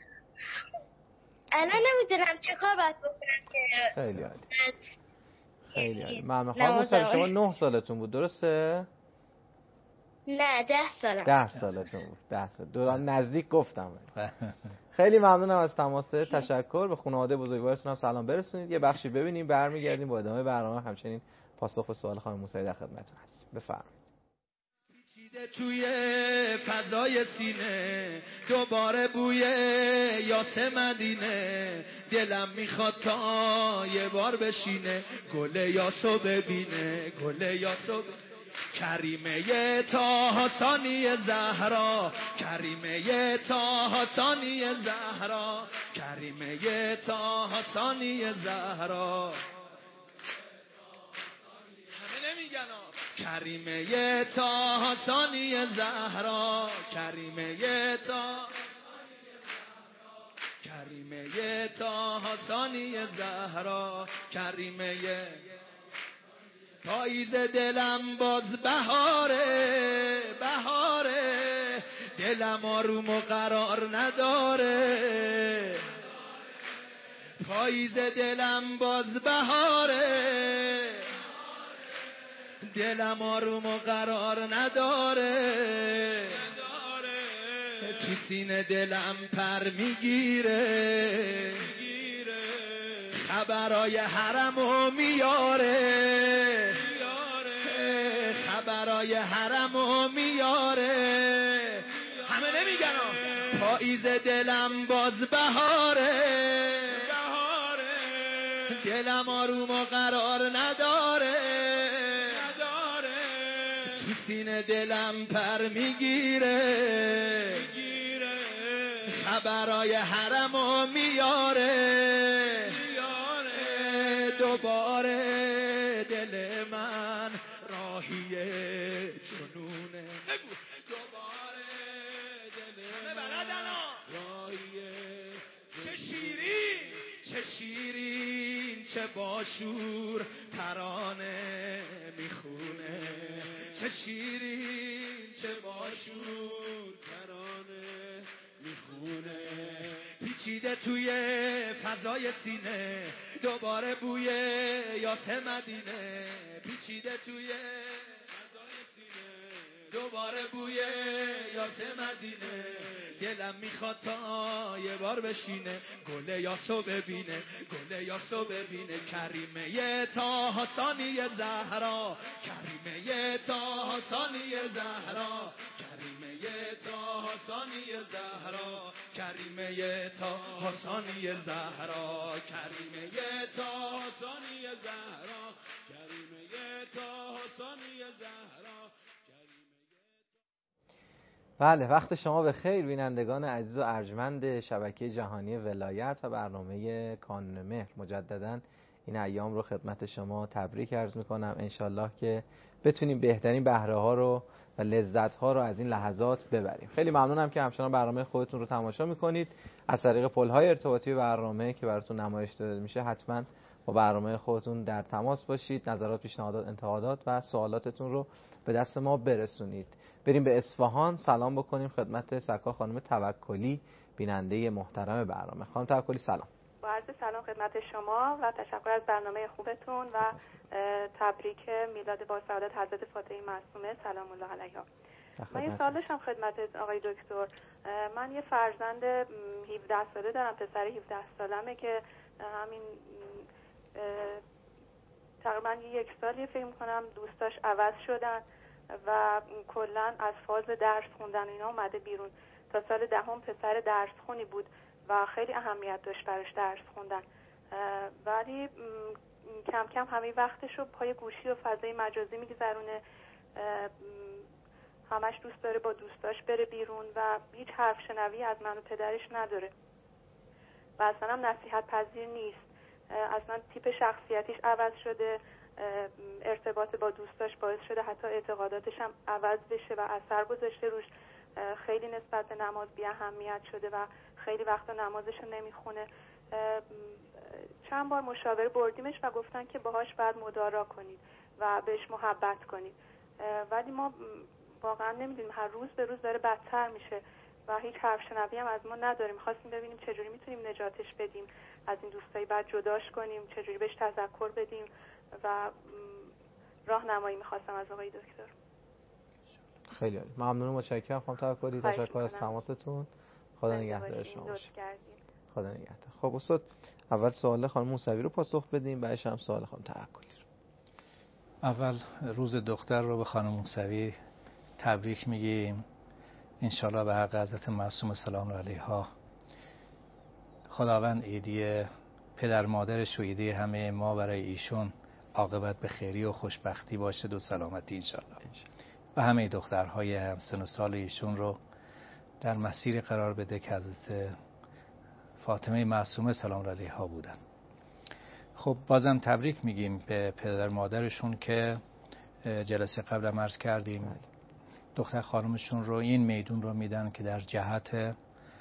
الان نمیدونم چه کار باید بکنم که خیلی عالی خیلی عالی. ممنون. خانم موسوی شما نه سالتون بود درسته؟ نه ده سالم. ده سالتون بود. ده سال. دوران نزدیک گفتم. خیلی ممنونم از تماسه. تشکر. به خانواده بزرگوارتون هم سلام برسونید. یه بخشی ببینیم برمیگردیم با ادامه برنامه، همچنین پاسخ به سوال خانم موسوی در خدمتتون هست. بفرمایید. پیچیده توی فضای سینه دوباره بوی یاس مدینه، دلم میخواد تا یه بار بشینه گل یاسو ببینه، گل یاسو ببینه. کریمه طه ثانی زهرا، کریمه طه ثانی زهرا، کریمه طه ثانی زهرا. همه نمیگن کریمه طه ثانی زهرا، کریمه طه کریمه طه ثانی زهرا، کریمه پاییز دلم باز بهاره بهاره، دلم آروم و قرار نداره. پاییز دلم باز بهاره، دلم آروم و قرار نداره. تو سینه دلم پر میگیره، خبرای حرمو میاره، خبرای حرمو میاره. همه نمیگن پاییز دلم باز بهاره، دلم آروم و قرار نداره. تو سینه دلم پر میگیره، خبرای حرمو میاره. دوباره دل من راهی جنونه، دوباره دل من راهی. چه شیرین چه شیرین چه باشور ترانه میخونه، چه شیرین چه باشور ترانه میخونه. پیچیده توی فضای سینه دوباره بوی یاس مدینه، پیچیده توی فضای سینه دوباره بوی یاس مدینه. دلم میخواد تا یه بار بشینه گل یاسو ببینه، گل یاسو ببینه. کریمه طه ثانی زهرا، کریمه طه ثانی زهرا، کریمه طه ثانی زهرا، کریمه طه ثانی زهرا، کریمه طه ثانی زهرا، کریمه طه ثانی زهرا. بله، وقت شما به خیر بینندگان عزیز و ارجمند شبکه جهانی ولایت و برنامه کانون مهر. مجدداً این ایام رو خدمت شما تبریک عرض میکنم. انشالله که بتونیم بهترین بهره ها رو و لذت ها رو از این لحظات ببریم. خیلی ممنونم که همچنان برنامه خودتون رو تماشا میکنید. از طریق پل های ارتباطی برنامه که براتون نمایش داده میشه حتما با برنامه خودتون در تماس باشید. نظرات، پیشنهادات، انتقادات و سوالاتتون رو به دست ما برسونید. بریم به اصفهان سلام بکنیم خدمت سرکار خانم توکلی، بیننده محترم برنامه. خانم توکلی سلام. با عرض سلام خدمت شما و تشکر از برنامه خوبتون و تبریک میلاد با سعادت حضرت فاطمه معصومه سلام الله علیها. من یه سوال داشتم خدمت آقای دکتر. من یه فرزند هفده ساله دارم، پسر هفده سالمه که همین تقریبا یک سالی فکر می‌کنم دوستاش عوض شدن و کلا از فاز درس خوندن اینا اومده بیرون. تا سال دهم پسر درس خونی بود و خیلی اهمیت داشت براش درس خوندن، ولی کم کم همه وقتش رو پای گوشی و فضای مجازی میگذرونه. همش دوست داره با دوستاش بره بیرون و هیچ حرف شنوی از من و پدرش نداره و اصلا هم نصیحت پذیر نیست. اصلا تیپ شخصیتیش عوض شده، ارتباط با دوستاش باعث شده حتی اعتقاداتش هم عوض بشه و اثر گذاشته روش. خیلی نسبت به نماز بی اهمیت شده و خیلی وقتا نمازش رو نمیخونه. چند بار مشاوره بردیمش و گفتن که باهاش باید مدارا کنید و بهش محبت کنید، ولی ما واقعا نمیدونیم، هر روز به روز داره بدتر میشه و هیچ حرف شنوی هم از ما نداریم. خواستیم ببینیم چجوری میتونیم نجاتش بدیم از این دوستایی، بعد جداش کنیم، چجوری بهش تذکر بدیم و راهنمایی میخواستم از آقای دکتر. خیلی عالی، ممنونم، متشکرم خانم توکلی، تشکر از تماستون. خدا نگهدار شما باشه. خدا نگهدار. خب استاد، اول سوال خانم موسوی رو پاسخ بدیم، بعدش هم سوال خانم توکلی رو. اول روز دختر رو به خانم موسوی تبریک میگیم، انشالله به حق حضرت معصومه سلام علیها خداوند عیدی پدر مادرش و عیدی همه ما برای ایشون عاقبت به خیری و خوشبختی باشه و سلامتی انشالله. و همه دخترهای همسن و سال ایشون رو در مسیر قرار بده که حضرت فاطمه معصومه سلام علیها بودن. خب بازم تبریک میگیم به پدر مادرشون که جلسه قبل عرض کردیم دختر خانمشون رو این میدون رو میدن که در جهت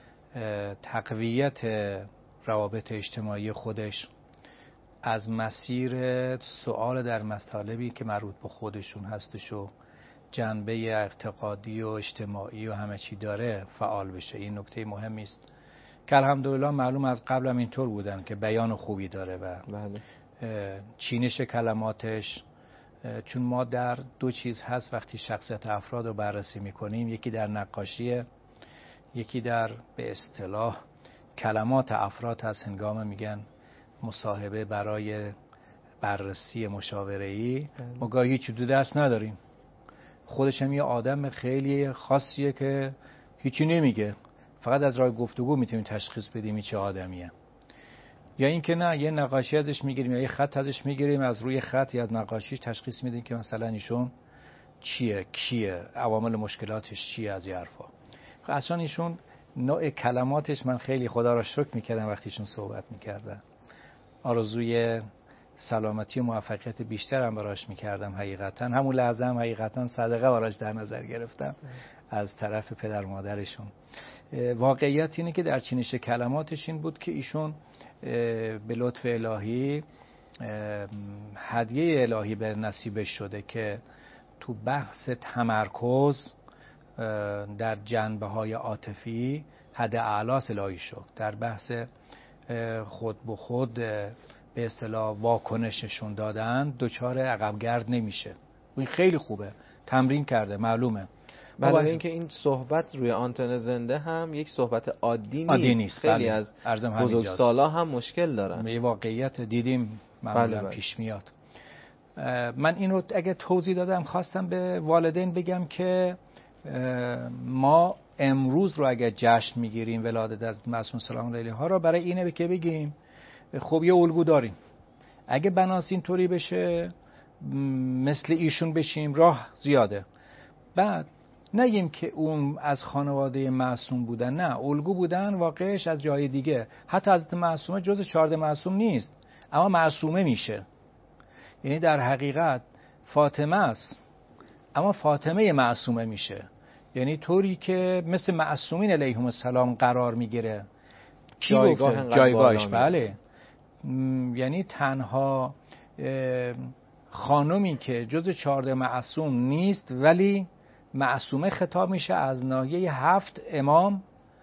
تقویت روابط اجتماعی خودش از مسیر سوال در مطالبی که مربوط به خودشون هستش و جنبه اعتقادی و اجتماعی و همه چی داره فعال بشه. این نکته مهمی است که الحمدلله معلوم از قبل هم اینطور بودن که بیان خوبی داره و بله. چینش کلماتش، چون ما در دو چیز هست وقتی شخصیت افراد رو بررسی میکنیم، یکی در نقاشیه، یکی در به اصطلاح کلمات افراد هست هنگام میگن مصاحبه برای بررسی مشاوره‌ای. ما گاهی هیچ دو دست نداریم، خودش هم یه آدم خیلی خاصیه که هیچی نمیگه، فقط از راه گفتگو میتونیم تشخیص بدیم چه آدمیه. یا این که نه، یه نقاشی ازش میگیریم یا یه خط ازش میگیریم، از روی خط یا از نقاشیش تشخیص میدیم که مثلا ایشون چیه، کیه، عوامل مشکلاتش چیه، از این حرفا. اصلا ایشون نوع کلماتش من خیلی خدا را شکر میکردم وقتی ایشون صحبت میکردن، آرزوی سلامتی و موفقیت بیشتر هم براش میکردم. حقیقتا همون لحظه هم حقیقتا صدقه براش در نظر گرفتم از طرف پدر مادرشون. واقعیت اینه که در چینش کلماتش این بود که ایشون به لطف الهی هدیه الهی به نصیبش شده که تو بحث تمرکز در جنبه های عاطفی حد اعلی الهی شد، در بحث خود به خود به اصطلاح واکنش نشون دادن دوچار عقبگرد نمیشه. این خیلی خوبه، تمرین کرده، معلومه. بله، اینکه این صحبت روی آنتن زنده هم یک صحبت عادی نیست, عادی نیست. خیلی بله. از بزرگسالا هم مشکل دارن. یه واقعیت دیدیم معمولا بله پیش میاد. من اینو اگه توضیح دادم خواستم به والدین بگم که ما امروز رو اگه جشن میگیریم ولادت از معصوم سلام علیها رو برای اینه که بگیم خب یه الگو داریم، اگه بناس اینطوری بشه مثل ایشون بشیم راه زیاده. بعد نگیم که اون از خانواده معصوم بودن، نه، الگو بودن واقعش از جای دیگه. حتی حضرت معصومه جز چهارده معصوم نیست اما معصومه میشه، یعنی در حقیقت فاطمه است اما فاطمه معصومه میشه، یعنی طوری که مثل معصومین علیهم السلام قرار میگیره. کی گفته؟ جایگاهش. بله، یعنی تنها خانومی که جز چهارده معصوم نیست ولی معصومه خطاب میشه از ناحیه هفت امام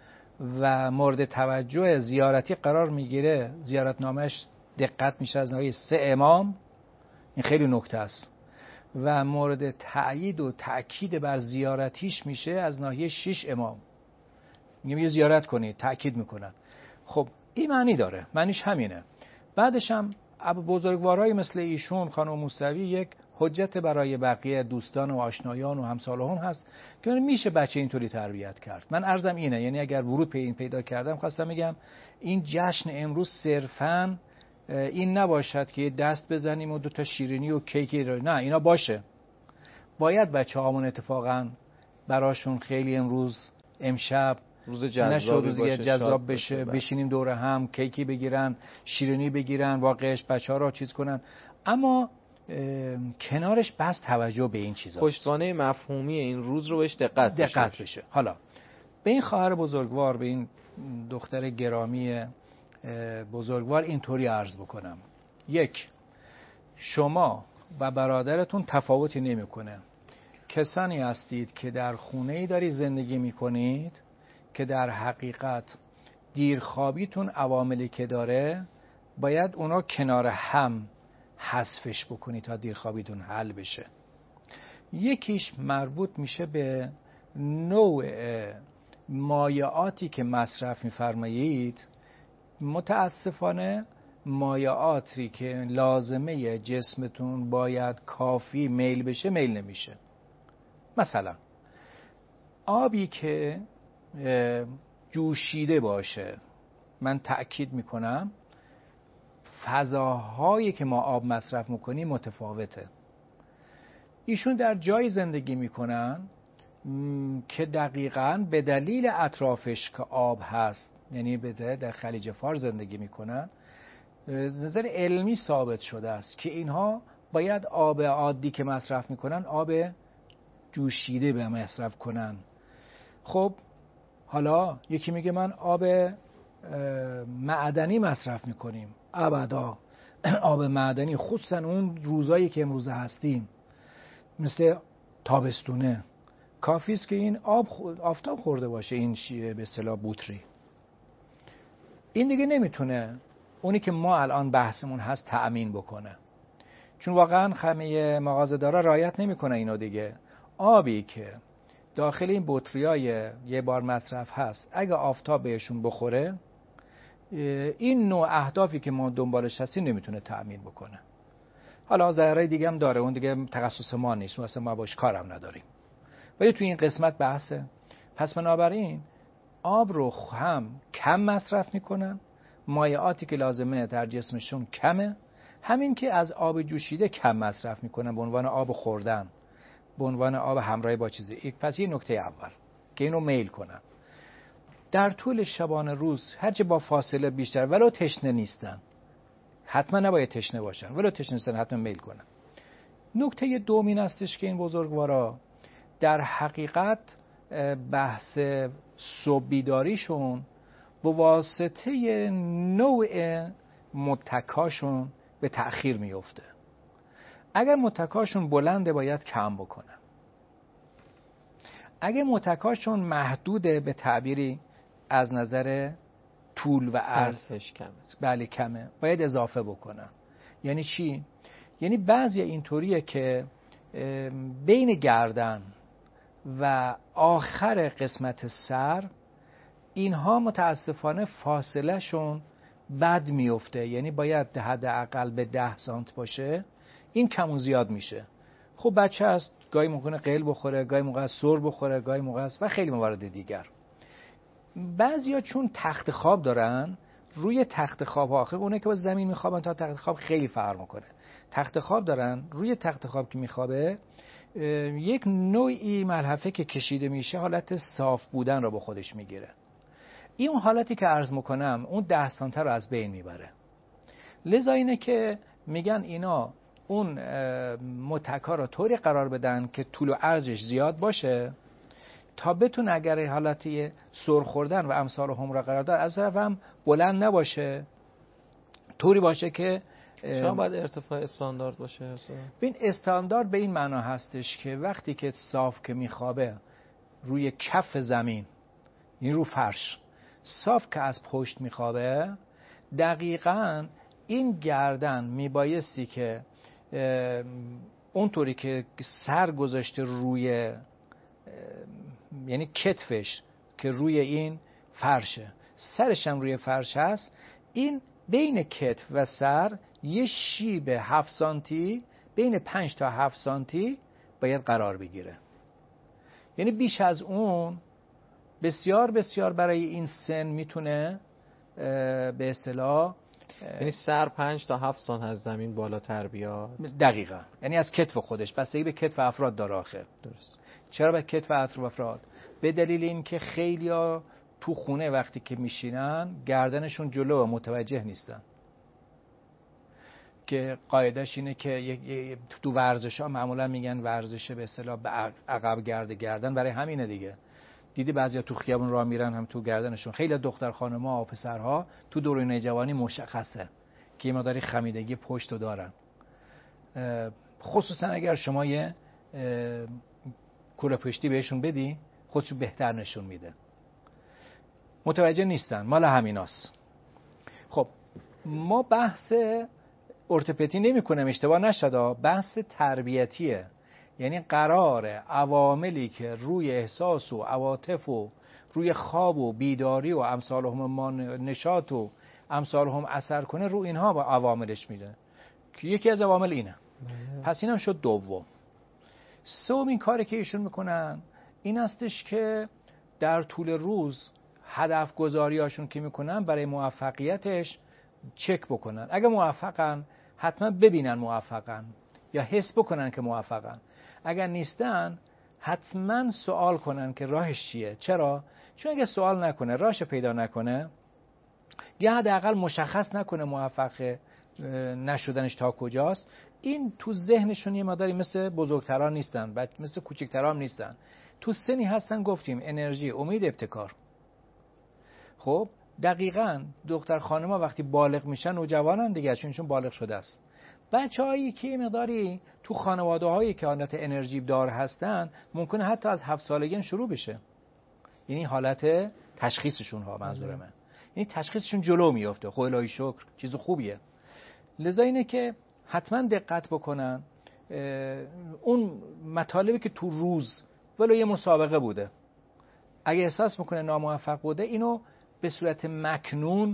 و مورد توجه زیارتی قرار میگیره، زیارتنامهش دقت میشه از ناحیه سه امام. این خیلی نکته است. و مورد تأیید و تأکید بر زیارتیش میشه از ناحیه شش امام. میگم یه زیارت کنید، تأکید میکنن. خب این معنی داره، معنیش همینه. بعدش هم بزرگوارای مثل ایشون، خانم موسوی، یک حجت برای بقیه دوستان و آشنایان و همساله هم هست که میشه بچه اینطوری تربیت کرد. من عرضم اینه، یعنی اگر ورود به این پیدا کردم خواستم میگم این جشن امروز صرفاً این نباشد که دست بزنیم و دو تا شیرینی و کیکی رو، نه، اینا باشه. باید بچه هامون اتفاقاً براشون خیلی امروز امشب روز جذابی باشه، جذاب بشه، بشینیم دور هم کیکی بگیرن، شیرینی بگیرن، واقعش بچه ها رو چیز کنن. اما کنارش بس توجه به این چیزا، پشتوانه مفهومی این روز رو بهش دقت دقت بشه. بشه. حالا به این خواهر بزرگوار، به این دختر گرامی بزرگوار اینطوری عرض بکنم: یک، شما و برادرتون تفاوتی نمیکنه. کسانی هستید که در خونه‌ای داری زندگی میکنید که در حقیقت دیرخوابیتون عواملی که داره باید اونا کنار هم حذفش بکنید تا دیرخوابیتون حل بشه. یکیش مربوط میشه به نوع مایعاتی که مصرف میفرمایید. متاسفانه مایعاتی که لازمه جسمتون باید کافی میل بشه میل نمیشه. مثلا آبی که جوشیده باشه، من تأکید میکنم فضاهایی که ما آب مصرف میکنیم متفاوته. ایشون در جای زندگی میکنن که دقیقاً به دلیل اطرافش که آب هست، یعنی به در خلیج فارس زندگی میکنن، نظر علمی ثابت شده است که اینها باید آب عادی که مصرف میکنن آب جوشیده به مصرف کنن. خب حالا یکی میگه من آب معدنی مصرف میکنیم. ابدا. آب معدنی خصوصا اون روزایی که امروز هستیم مثل تابستونه کافی است که این آب آفتاب خورده باشه، این شیه به اصطلاح بوتری. این دیگه نمیتونه اونی که ما الان بحثمون هست تأمین بکنه، چون واقعا همه مغازه‌دارا رعایت نمیکنه اینو دیگه. آبی که داخل این بطریای یه بار مصرف هست اگه آفتاب بهشون بخوره، این نوع اهدافی که ما دنبالش هستیم نمیتونه تأمین بکنه. حالا ظاهرای دیگه هم داره، اون دیگه تخصص ما نیست، مثلا ما باش کارم نداریم، ولی توی این قسمت بحثه. پس بنابراین آب رو هم کم مصرف میکنن، مایعاتی که لازمه در جسمشون کمه، همین که از آب جوشیده کم مصرف میکنن به عنوان آب خوردن، به عنوان آب همراه با چیزی. پس این نکته اول که اینو میل کنن. در طول شبانه روز هرچه با فاصله بیشتر ولو تشنه نیستن، حتما نباید تشنه باشن، ولو تشنه نیستن حتما میل کنن. نکته دوم این استش که این بزرگوارا در حقیقت بحث صبح بیداریشون با واسطه نوع متکاشون به تأخیر میفته. اگر متکاشون بلنده باید کم بکنن. اگر متکاشون محدوده به تعبیری از نظر طول و عرض کمه، بله کمه، باید اضافه بکنن. یعنی چی؟ یعنی بعضی اینطوریه که بین گردن و آخر قسمت سر اینها متاسفانه فاصله شون بد میفته، یعنی باید حداقل به ده سانت باشه. این کم و زیاد میشه. خب بچه هست گاهی ممکنه قیل بخوره، گاهی موقع سر بخوره، گاهی موقع و خیلی موارد دیگر. بعضیا چون تخت خواب دارن، روی تخت خواب آخه اونه که با زمین میخوابن تا تخت خواب خیلی فرق میکنه. تخت خواب دارن، روی تخت خواب که میخوابه یک نوعی ملحفه که کشیده میشه حالت صاف بودن رو با خودش میگیره. این اون حالتی که عرض میکنم اون ده سانته رو از بین میبره. لذا اینه که میگن اینا اون متکا رو طوری قرار بدن که طول و عرضش زیاد باشه تا بتون اگر حالتی سر خوردن و امثال هم را قرار داد، از طرف هم بلند نباشه، طوری باشه که شما باید ارتفاع استاندارد باشه. ببین استاندارد به این معنا هستش که وقتی که صاف که میخوابه روی کف زمین، این رو فرش صاف که از پشت میخوابه، دقیقاً این گردن میبایستی که اونطوری که سر گذاشته روی، یعنی کتفش که روی این فرشه، سرش هم روی فرش هست، این بین کتف و سر یه شیب هفت سانتی، بین پنج تا هفت سانتی باید قرار بگیره. یعنی بیش از اون بسیار بسیار برای این سن میتونه به اصطلاح، یعنی سر پنج تا هفت سانت از زمین بالاتر بیاد. دقیقاً، یعنی از کتف خودش، بستگی به کتف افراد داره آخه. درست. چرا به کتف افراد؟ به دلیل اینکه خیلیا تو خونه وقتی که میشینن گردنشون جلو و متوجه نیستن، که قاعدش اینه که تو ورزش ها معمولا میگن ورزش به اصطلاح به عقب گرد گردن، برای همینه دیگه. دیدی بعضیا تو خیابون راه میرن هم تو گردنشون، خیلی دختر خانم‌ها و پسرها تو دوران جوانی مشخصه که یه مقداری خمیدگی پشتو دارن، خصوصا اگر شما یه کوله پشتی بهشون بدی خودشو بهتر نشون میده. متوجه نیستن، مال همیناست. خب ما بحث ارتوپدی نمی کنیم، اشتباه نشد، بحث تربیتیه. یعنی قرار عواملی که روی احساس و عواطف و روی خواب و بیداری و امثال هم نشاط و امثال هم اثر کنه، رو اینها با عواملش میده که یکی از عوامل اینه. پس اینم شد دوم. سومین کاری که ایشون میکنن این هستش که در طول روز هدف گذاری هاشون که میکنن برای موفقیتش چک بکنن. اگه موفقن حتما ببینن موفقن یا حس بکنن که موفقن. اگر نیستن حتما سوال کنن که راهش چیه. چرا؟ چون اگه سوال نکنه، راهش پیدا نکنه، یا حداقل مشخص نکنه موفق نشدنش تا کجاست، این تو ذهنشون یه مقداری مثل بزرگتران نیستن، مثل کوچکتران نیستن، تو سنی هستن گفتیم انرژی، امید، ابتکار. خب دقیقاً دختر خانم‌ها وقتی بالغ میشن و جوانن دیگه، چون بالغ شده است. بچه‌هایی که مقداری تو خانواده‌هایی که حالت انرژی دار هستن ممکنه حتی از هفت سالگی شروع بشه. یعنی حالت تشخیصشون ها، منظور من یعنی تشخیصشون جلو میفته. خب الهی شکر، چیز خوبیه. لذا اینه که حتما دقت بکنن اون مطالبی که تو روز ولو یه مسابقه بوده، اگه احساس میکنه ناموفق بوده، اینو به صورت مکنون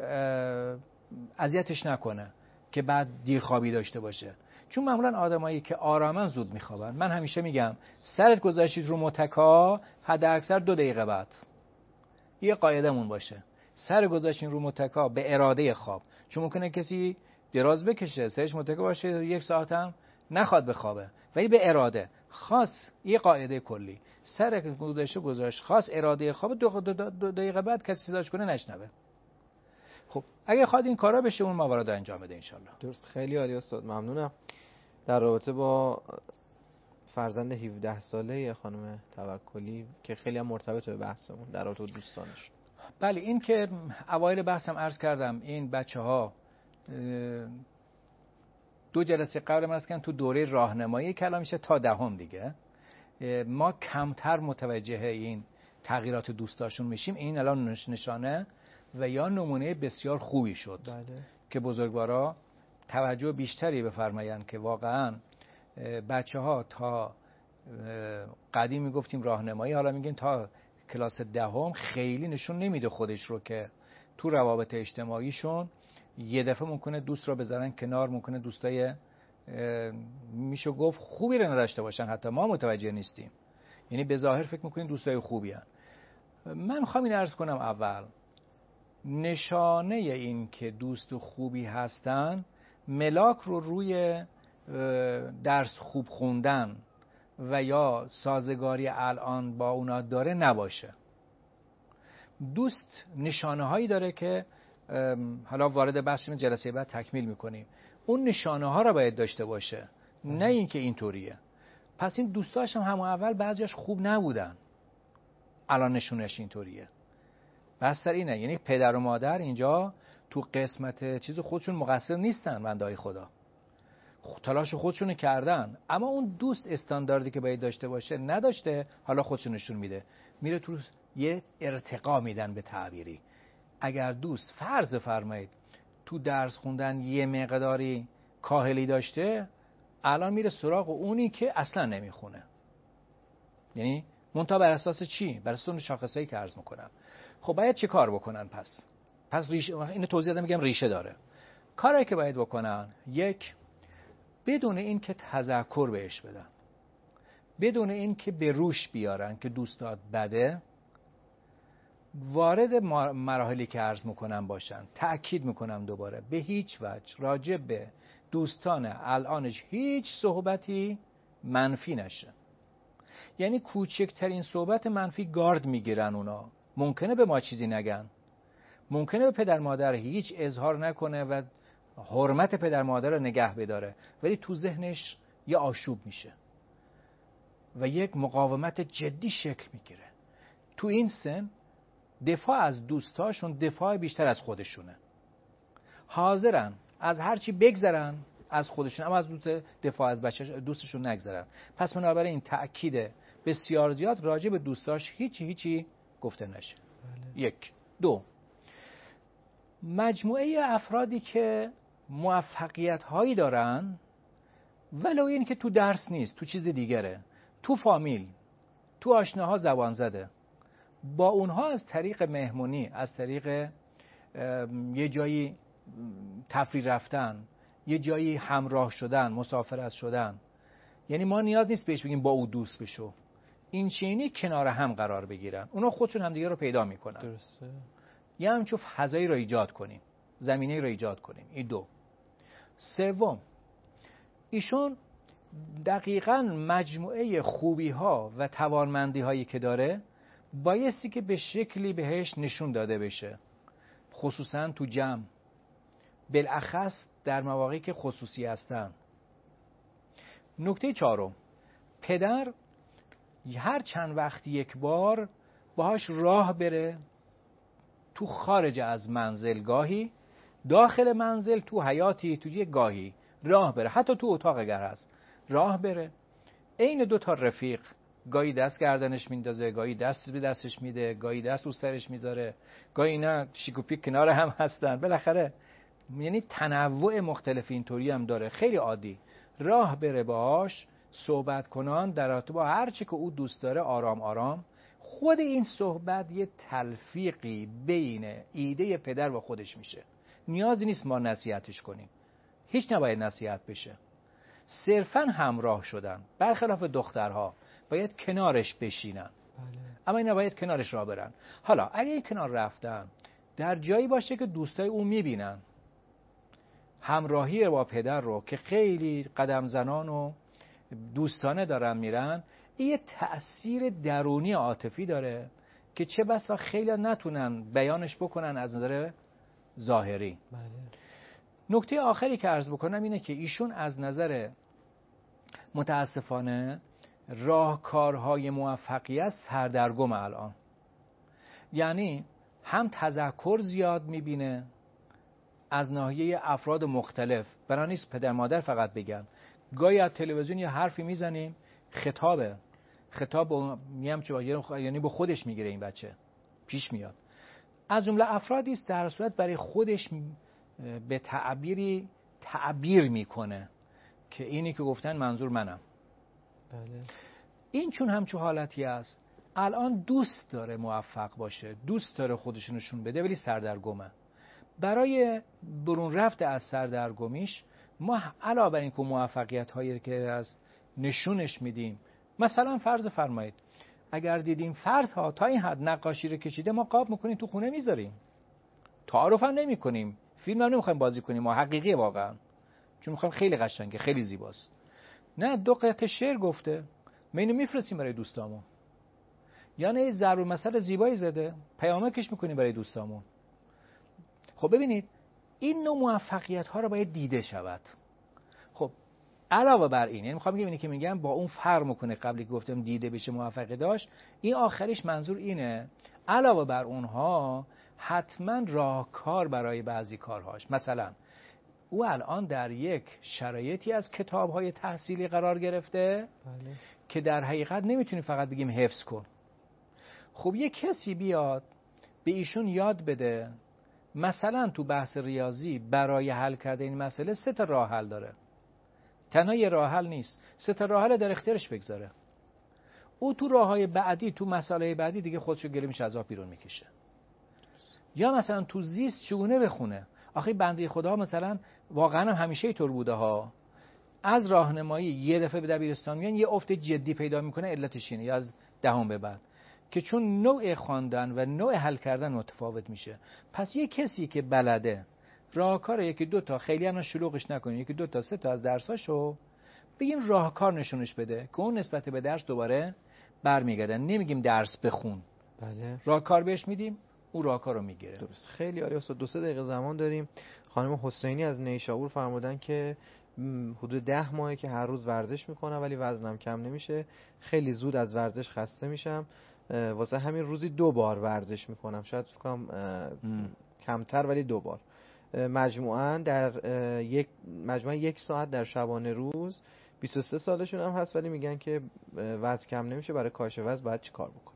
اذیتش نکنه که بعد دیرخوابی داشته باشه. چون معمولا آدمایی که آرامن زود میخوابن. من همیشه میگم سرت گذاشتید رو متکا، حد اکثر دو دقیقه بعد، یه قاعدمون باشه، سر گذاشتین رو متکا به اراده خواب. چون ممکنه کسی دراز بکشه، سرش متکا باشه، یک ساعت هم نخواد بخوابه، ولی به اراده خاص، یه قاعده کلی، سر گذاشته گذاشت خاص اراده خواب، دو, دو, دو دقیقه بعد کسی صداش کنه نشنوه. خب اگه خواد این کارا بشه اون موارد رو انجام بده انشالله. درست. خیلی عالی استاد، ممنونم. در رابطه با فرزند هفده ساله خانم توکلی که خیلی هم مرتبط به بحثمون در رابطه با دوستانش. بله، این که اوایل بحثم عرض کردم این بچه‌ها دو جلسه قبل من هستن تو دوره راهنمایی کلام میشه تا دهم دیگه، ما کمتر متوجه این تغییرات دوستاشون میشیم. این الان نشانه و یا نمونه بسیار خوبی شد. بله. که بزرگوارا توجه بیشتری بفرمایند که واقعا بچه ها تا قدیم میگفتیم راهنمایی، حالا میگیم تا کلاس دهم خیلی نشون نمیده خودش رو که تو روابط اجتماعیشون یه دفعه ممکنه دوست رو بذارن کنار، ممکنه دوستای میشه گفت خوبی رو نداشته باشن، حتی ما متوجه نیستیم. یعنی به ظاهر فکر میکنیم دوستای خوبی هن. من میخوام این عرض کنم، اول نشانه این که دوست خوبی هستن ملاک رو روی درس خوب خوندن و یا سازگاری الان با اونا داره نباشه. دوست نشانه هایی داره که حالا وارد بحث جلسه بعد تکمیل میکنیم، اون نشانه ها را باید داشته باشه، نه اینکه اینطوریه. پس این دوستاش هم همون اول بعضیاش خوب نبودن، الان نشونش اینطوریه. بس سر اینه، یعنی پدر و مادر اینجا تو قسمت چیز خودشون مقصر نیستن، بنده‌های خدا تلاش خودشونو کردن، اما اون دوست استانداردی که باید داشته باشه نداشته، حالا خودشون نشون میده، میره تو یه ارتقا میدن به تعبیری. اگر دوست فرض فرمایید تو درس خوندن یه مقداری کاهلی داشته، الان میره سراغ اونی که اصلا نمیخونه. یعنی منتها بر اساس چی؟ بر اساس اون شاخصایی که عرض میکنم. خب باید چه کار بکنن پس؟ پس ریشه، اینو توضیح دادم، میگم ریشه داره. کاری که باید بکنن، یک، بدون این که تذکر بهش بدن، بدون این که به روش بیارن که دوستات بده، وارد مراحلی که عرض میکنم باشن. تأکید میکنم دوباره، به هیچ وجه راجع به دوستان الانش هیچ صحبتی منفی نشه. یعنی کوچکترین صحبت منفی گارد میگیرن اونا. ممکنه به ما چیزی نگن، ممکنه به پدر مادر هیچ اظهار نکنه و حرمت پدر مادر رو نگه بداره، ولی تو ذهنش یه آشوب میشه و یک مقاومت جدی شکل میگیره. تو این سن دفاع از دوستاشون دفاع بیشتر از خودشونه، حاضرن از هرچی بگذرن از خودشون، اما از دفاع از بچه دوستشون نگذرن. پس بنابراین این تأکید بسیار زیاد راجع به دوستاش هیچی هیچی گفته نشه. بله. یک. دو، مجموعه افرادی که موفقیت هایی دارن، ولو این که تو درس نیست، تو چیز دیگره، تو فامیل، تو آشناها زبان زده، با اونها از طریق مهمونی، از طریق یه جایی تفریح رفتن، یه جایی همراه شدن، مسافرت شدن، یعنی ما نیاز نیست بهش بگیم با او دوست بشو، این چینی کنار هم قرار بگیرن، اونا خودشون همدیگه رو پیدا میکنن. درسته. یه همچون فضایی رو ایجاد کنیم، زمینه رو ایجاد کنیم. این دو. سوم، ایشون دقیقاً مجموعه خوبی ها و توانمندی هایی که داره بایستی که به شکلی بهش نشون داده بشه، خصوصاً تو جمع، بالاخص در مواقعی که خصوصی هستن. نکته چهارم، پدر هر چند وقت یک بار باهاش راه بره، تو خارج از منزل گاهی، داخل منزل تو حیاتی، تو یک گاهی راه بره، حتی تو اتاق اگر هست راه بره، این دو تا رفیق، گاهی دست گردنش میندازه، گاهی دست به دستش میده، گاهی دست رو سرش میذاره، گاهی نه شیکوپی کنار هم هستن، بالاخره یعنی تنوع مختلف اینطوری هم داره، خیلی عادی. راه بره باهاش، صحبت کنان در رابطه با هر چی که او دوست داره، آرام آرام. خود این صحبت یه تلفیقی بین ایده پدر و خودش میشه. نیازی نیست ما نصیحتش کنیم، هیچ نباید نصیحت بشه، صرفاً همراه شدن. برخلاف دخترها باید کنارش بشینن، بله. اما این نباید کنارش را برن. حالا اگه این کنار رفتن در جایی باشه که دوستای اون میبینن همراهی با پدر رو که خیلی قدم زنان و دوستانه دارن میرن، این یه تأثیر درونی عاطفی داره که چه بسا خیلی نتونن بیانش بکنن از نظر ظاهری. بله. نکته آخری که عرض بکنم اینه که ایشون از نظر متاسفانه راهکارهای موفقیت سردرگم الان، یعنی هم تذکر زیاد میبینه از ناحیه افراد مختلف، برای نیست پدر مادر فقط بگن، گاهی از تلویزیون یه حرفی میزنیم، خطابه خطاب میم چه یعنی به خودش میگیره، این بچه پیش میاد. از جمله افرادی است در صورت برای خودش به تعبیری تعبیر میکنه که اینی که گفتن منظور منم. بله. این چون همچو حالتی است، الان دوست داره موفق باشه، دوست داره خودش نشون بده، ولی سردرگمه. برای برون رفت از سردرگمیش ما علاوه بر این که موفقیت هایی که از نشونش میدیم، مثلا فرض فرمایید اگر دیدیم فرض ها تا این حد نقاشی رو کشیده، ما قاب میکنیم تو خونه میذاریم، تعارف هم نمی کنیم، فیلم هم نمیخوایم بازی کنیم، ما حقیقی واقعا، چون میخوایم خیلی قشنگه، خیلی زیباست. نه، دو قطعه شعر گفته، ما اینو میفرستیم برای دوستامون، یعنی ضرب المثل زیبایی زده، پیامکش میکنیم برای دوستامون. خب ببینید این نوع موفقیت ها رو باید دیده شود. خب علاوه بر این، یعنی میخوام بگم که میگم با اون فرق میکنه، قبلی گفتم دیده بشه موفقیت داشت، این آخریش منظور اینه علاوه بر اونها حتما راهکار برای بعضی کارهاش. مثلا او الان در یک شرایطی از کتاب‌های تحصیلی قرار گرفته بله. که در حقیقت نمیتونی فقط بگیم حفظ کن. خب یک کسی بیاد به ایشون یاد بده مثلا تو بحث ریاضی برای حل کردن این مسئله سه تا راه حل داره، تنها یه راه حل نیست، سه تا راه حل در اختیارش بگذاره. او تو راههای بعدی، تو مسائل بعدی دیگه خودشو گره میشه از آب بیرون میکشه. یا مثلا تو زیست چگونه بخونه. آخه بنده خدا مثلا واقعا هم همیشه اینطور بوده ها، از راهنمایی یه دفعه به دبیرستان میان یه افت جدی پیدا میکنه، علتش اینه، یا از دهم به بعد، که چون نوع خواندن و نوع حل کردن متفاوت میشه. پس یه کسی که بلده راهکار یکی دو تا، خیلی هم شلوغش نکنه، یکی دو تا سه تا از درساشو بگیم راهکار نشونش بده که اون نسبت به درس دوباره برمیگردن. نمیگیم درس بخون، بله، راهکار بهش میدیم، اون راهکار رو میگیره. درست. خیلی عالی استاد. دو سه دقیقه زمان داریم. خانم حسینی از نیشابور فرمودن که حدود ده ماهه که هر روز ورزش میکنم ولی وزنم کم نمیشه، خیلی زود از ورزش خسته میشم، واسه همین روزی دو بار ورزش میکنم، شاید فکر کنم کمتر ولی دو بار، مجموعاً در یک مجموعاً یک ساعت در شبانه روز. بیست و سه سالشون هم هست ولی میگن که وزن کم نمیشه، برای کاهش وزن باید چی کار بکنه؟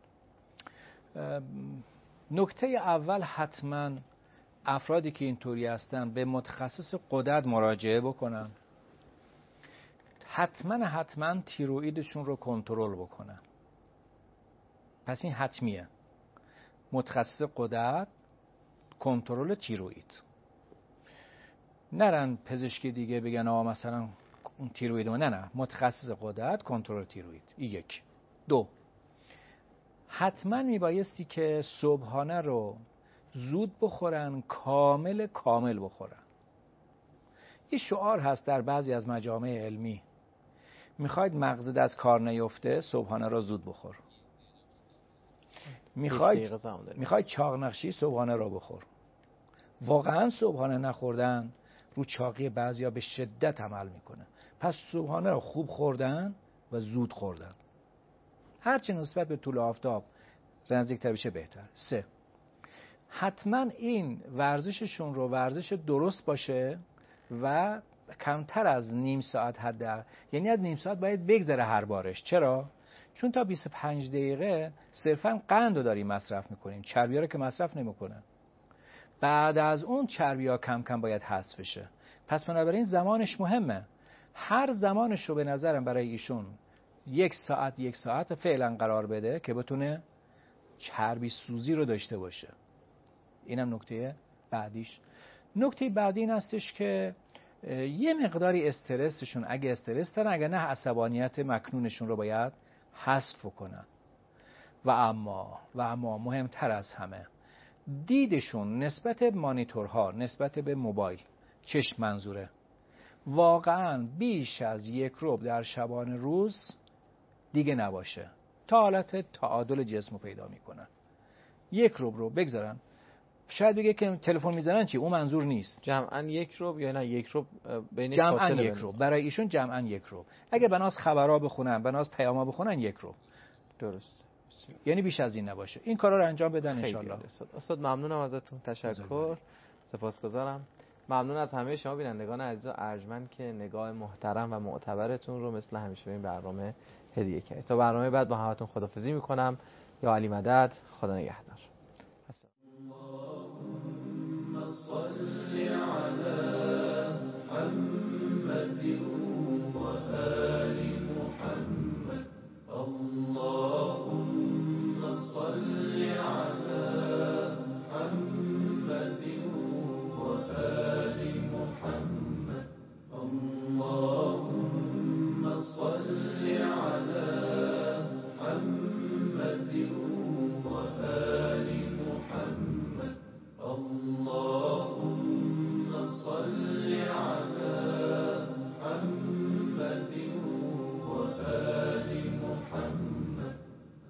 نکته اول حتما افرادی که اینطوری هستن به متخصص غدد مراجعه بکنن، حتما حتما تیروئیدشون رو کنترل بکنن. پس این حتمیه، متخصص غدد، کنترل تیروئید. نرن پزشکی دیگه بگن آقا مثلا اون تیروئید، نه نه، متخصص غدد، کنترل تیروئید. این یک. دو، حتما میبایستی که صبحانه رو زود بخورن، کامل کامل بخورن. یه شعار هست در بعضی از مجامع علمی، میخواید مغزت از کار نیفته صبحانه رو زود بخور. میخواید میخواید چاق نقشی صبحانه رو بخور. واقعا صبحانه نخوردن رو چاقی بعضیا به شدت عمل میکنه. پس صبحانه رو خوب خوردن و زود خوردن، هرچی نسبت به طول آفتاب نزدیکتر بشه بهتر. سه، حتما این ورزششون رو ورزش درست باشه و کمتر از نیم ساعت حد، یعنی از نیم ساعت باید بگذره هر بارش. چرا؟ چون تا بیست و پنج دقیقه صرفا قند رو داریم مصرف میکنیم، چربی ها رو که مصرف نمیکنه. بعد از اون چربی ها کم کم باید حذف بشه. پس بنابراین زمانش مهمه. هر زمانش رو به نظرم برای ایشون یک ساعت یک ساعت فعلا قرار بده که بتونه چربی سوزی رو داشته باشه. اینم نکته بعدیش. نکته بعدی این هستش که یه مقداری استرسشون، اگه استرس دارن، اگه نه عصبانیت مکنونشون رو باید حذف کنن. و اما و اما مهمتر از همه دیدشون نسبت به مانیتورها، نسبت به موبایل، چشم منظوره، واقعا بیش از یک ربع در شبانه روز دیگه نباشه تا حالت تعادل جسم رو پیدا میکنن. یک ربع رو بگذارن. شاید بگه که تلفن میزنن چی؟ اون منظور نیست. جمعاً یک ربع یا نه یک ربع بین جمعاً یک ربع. برای ایشون جمعاً یک ربع. اگه بناس خبرها بخونن، بناس پیاما بخونن، یک ربع. درست. یعنی بیش از این نباشه. این کارا رو انجام بدن ان شاءالله. استاد ممنونم ازتون، تشکر، سپاسگزارم. ممنون از همه شما بینندگان عزیز و ارجمند که نگاه محترم و معتبرتون رو مثل همیشه به این برنامه هدیه کردید. تا برنامه بعد با همتون خداحافظی میکنم. یا علی مدد، خدا نگهدار.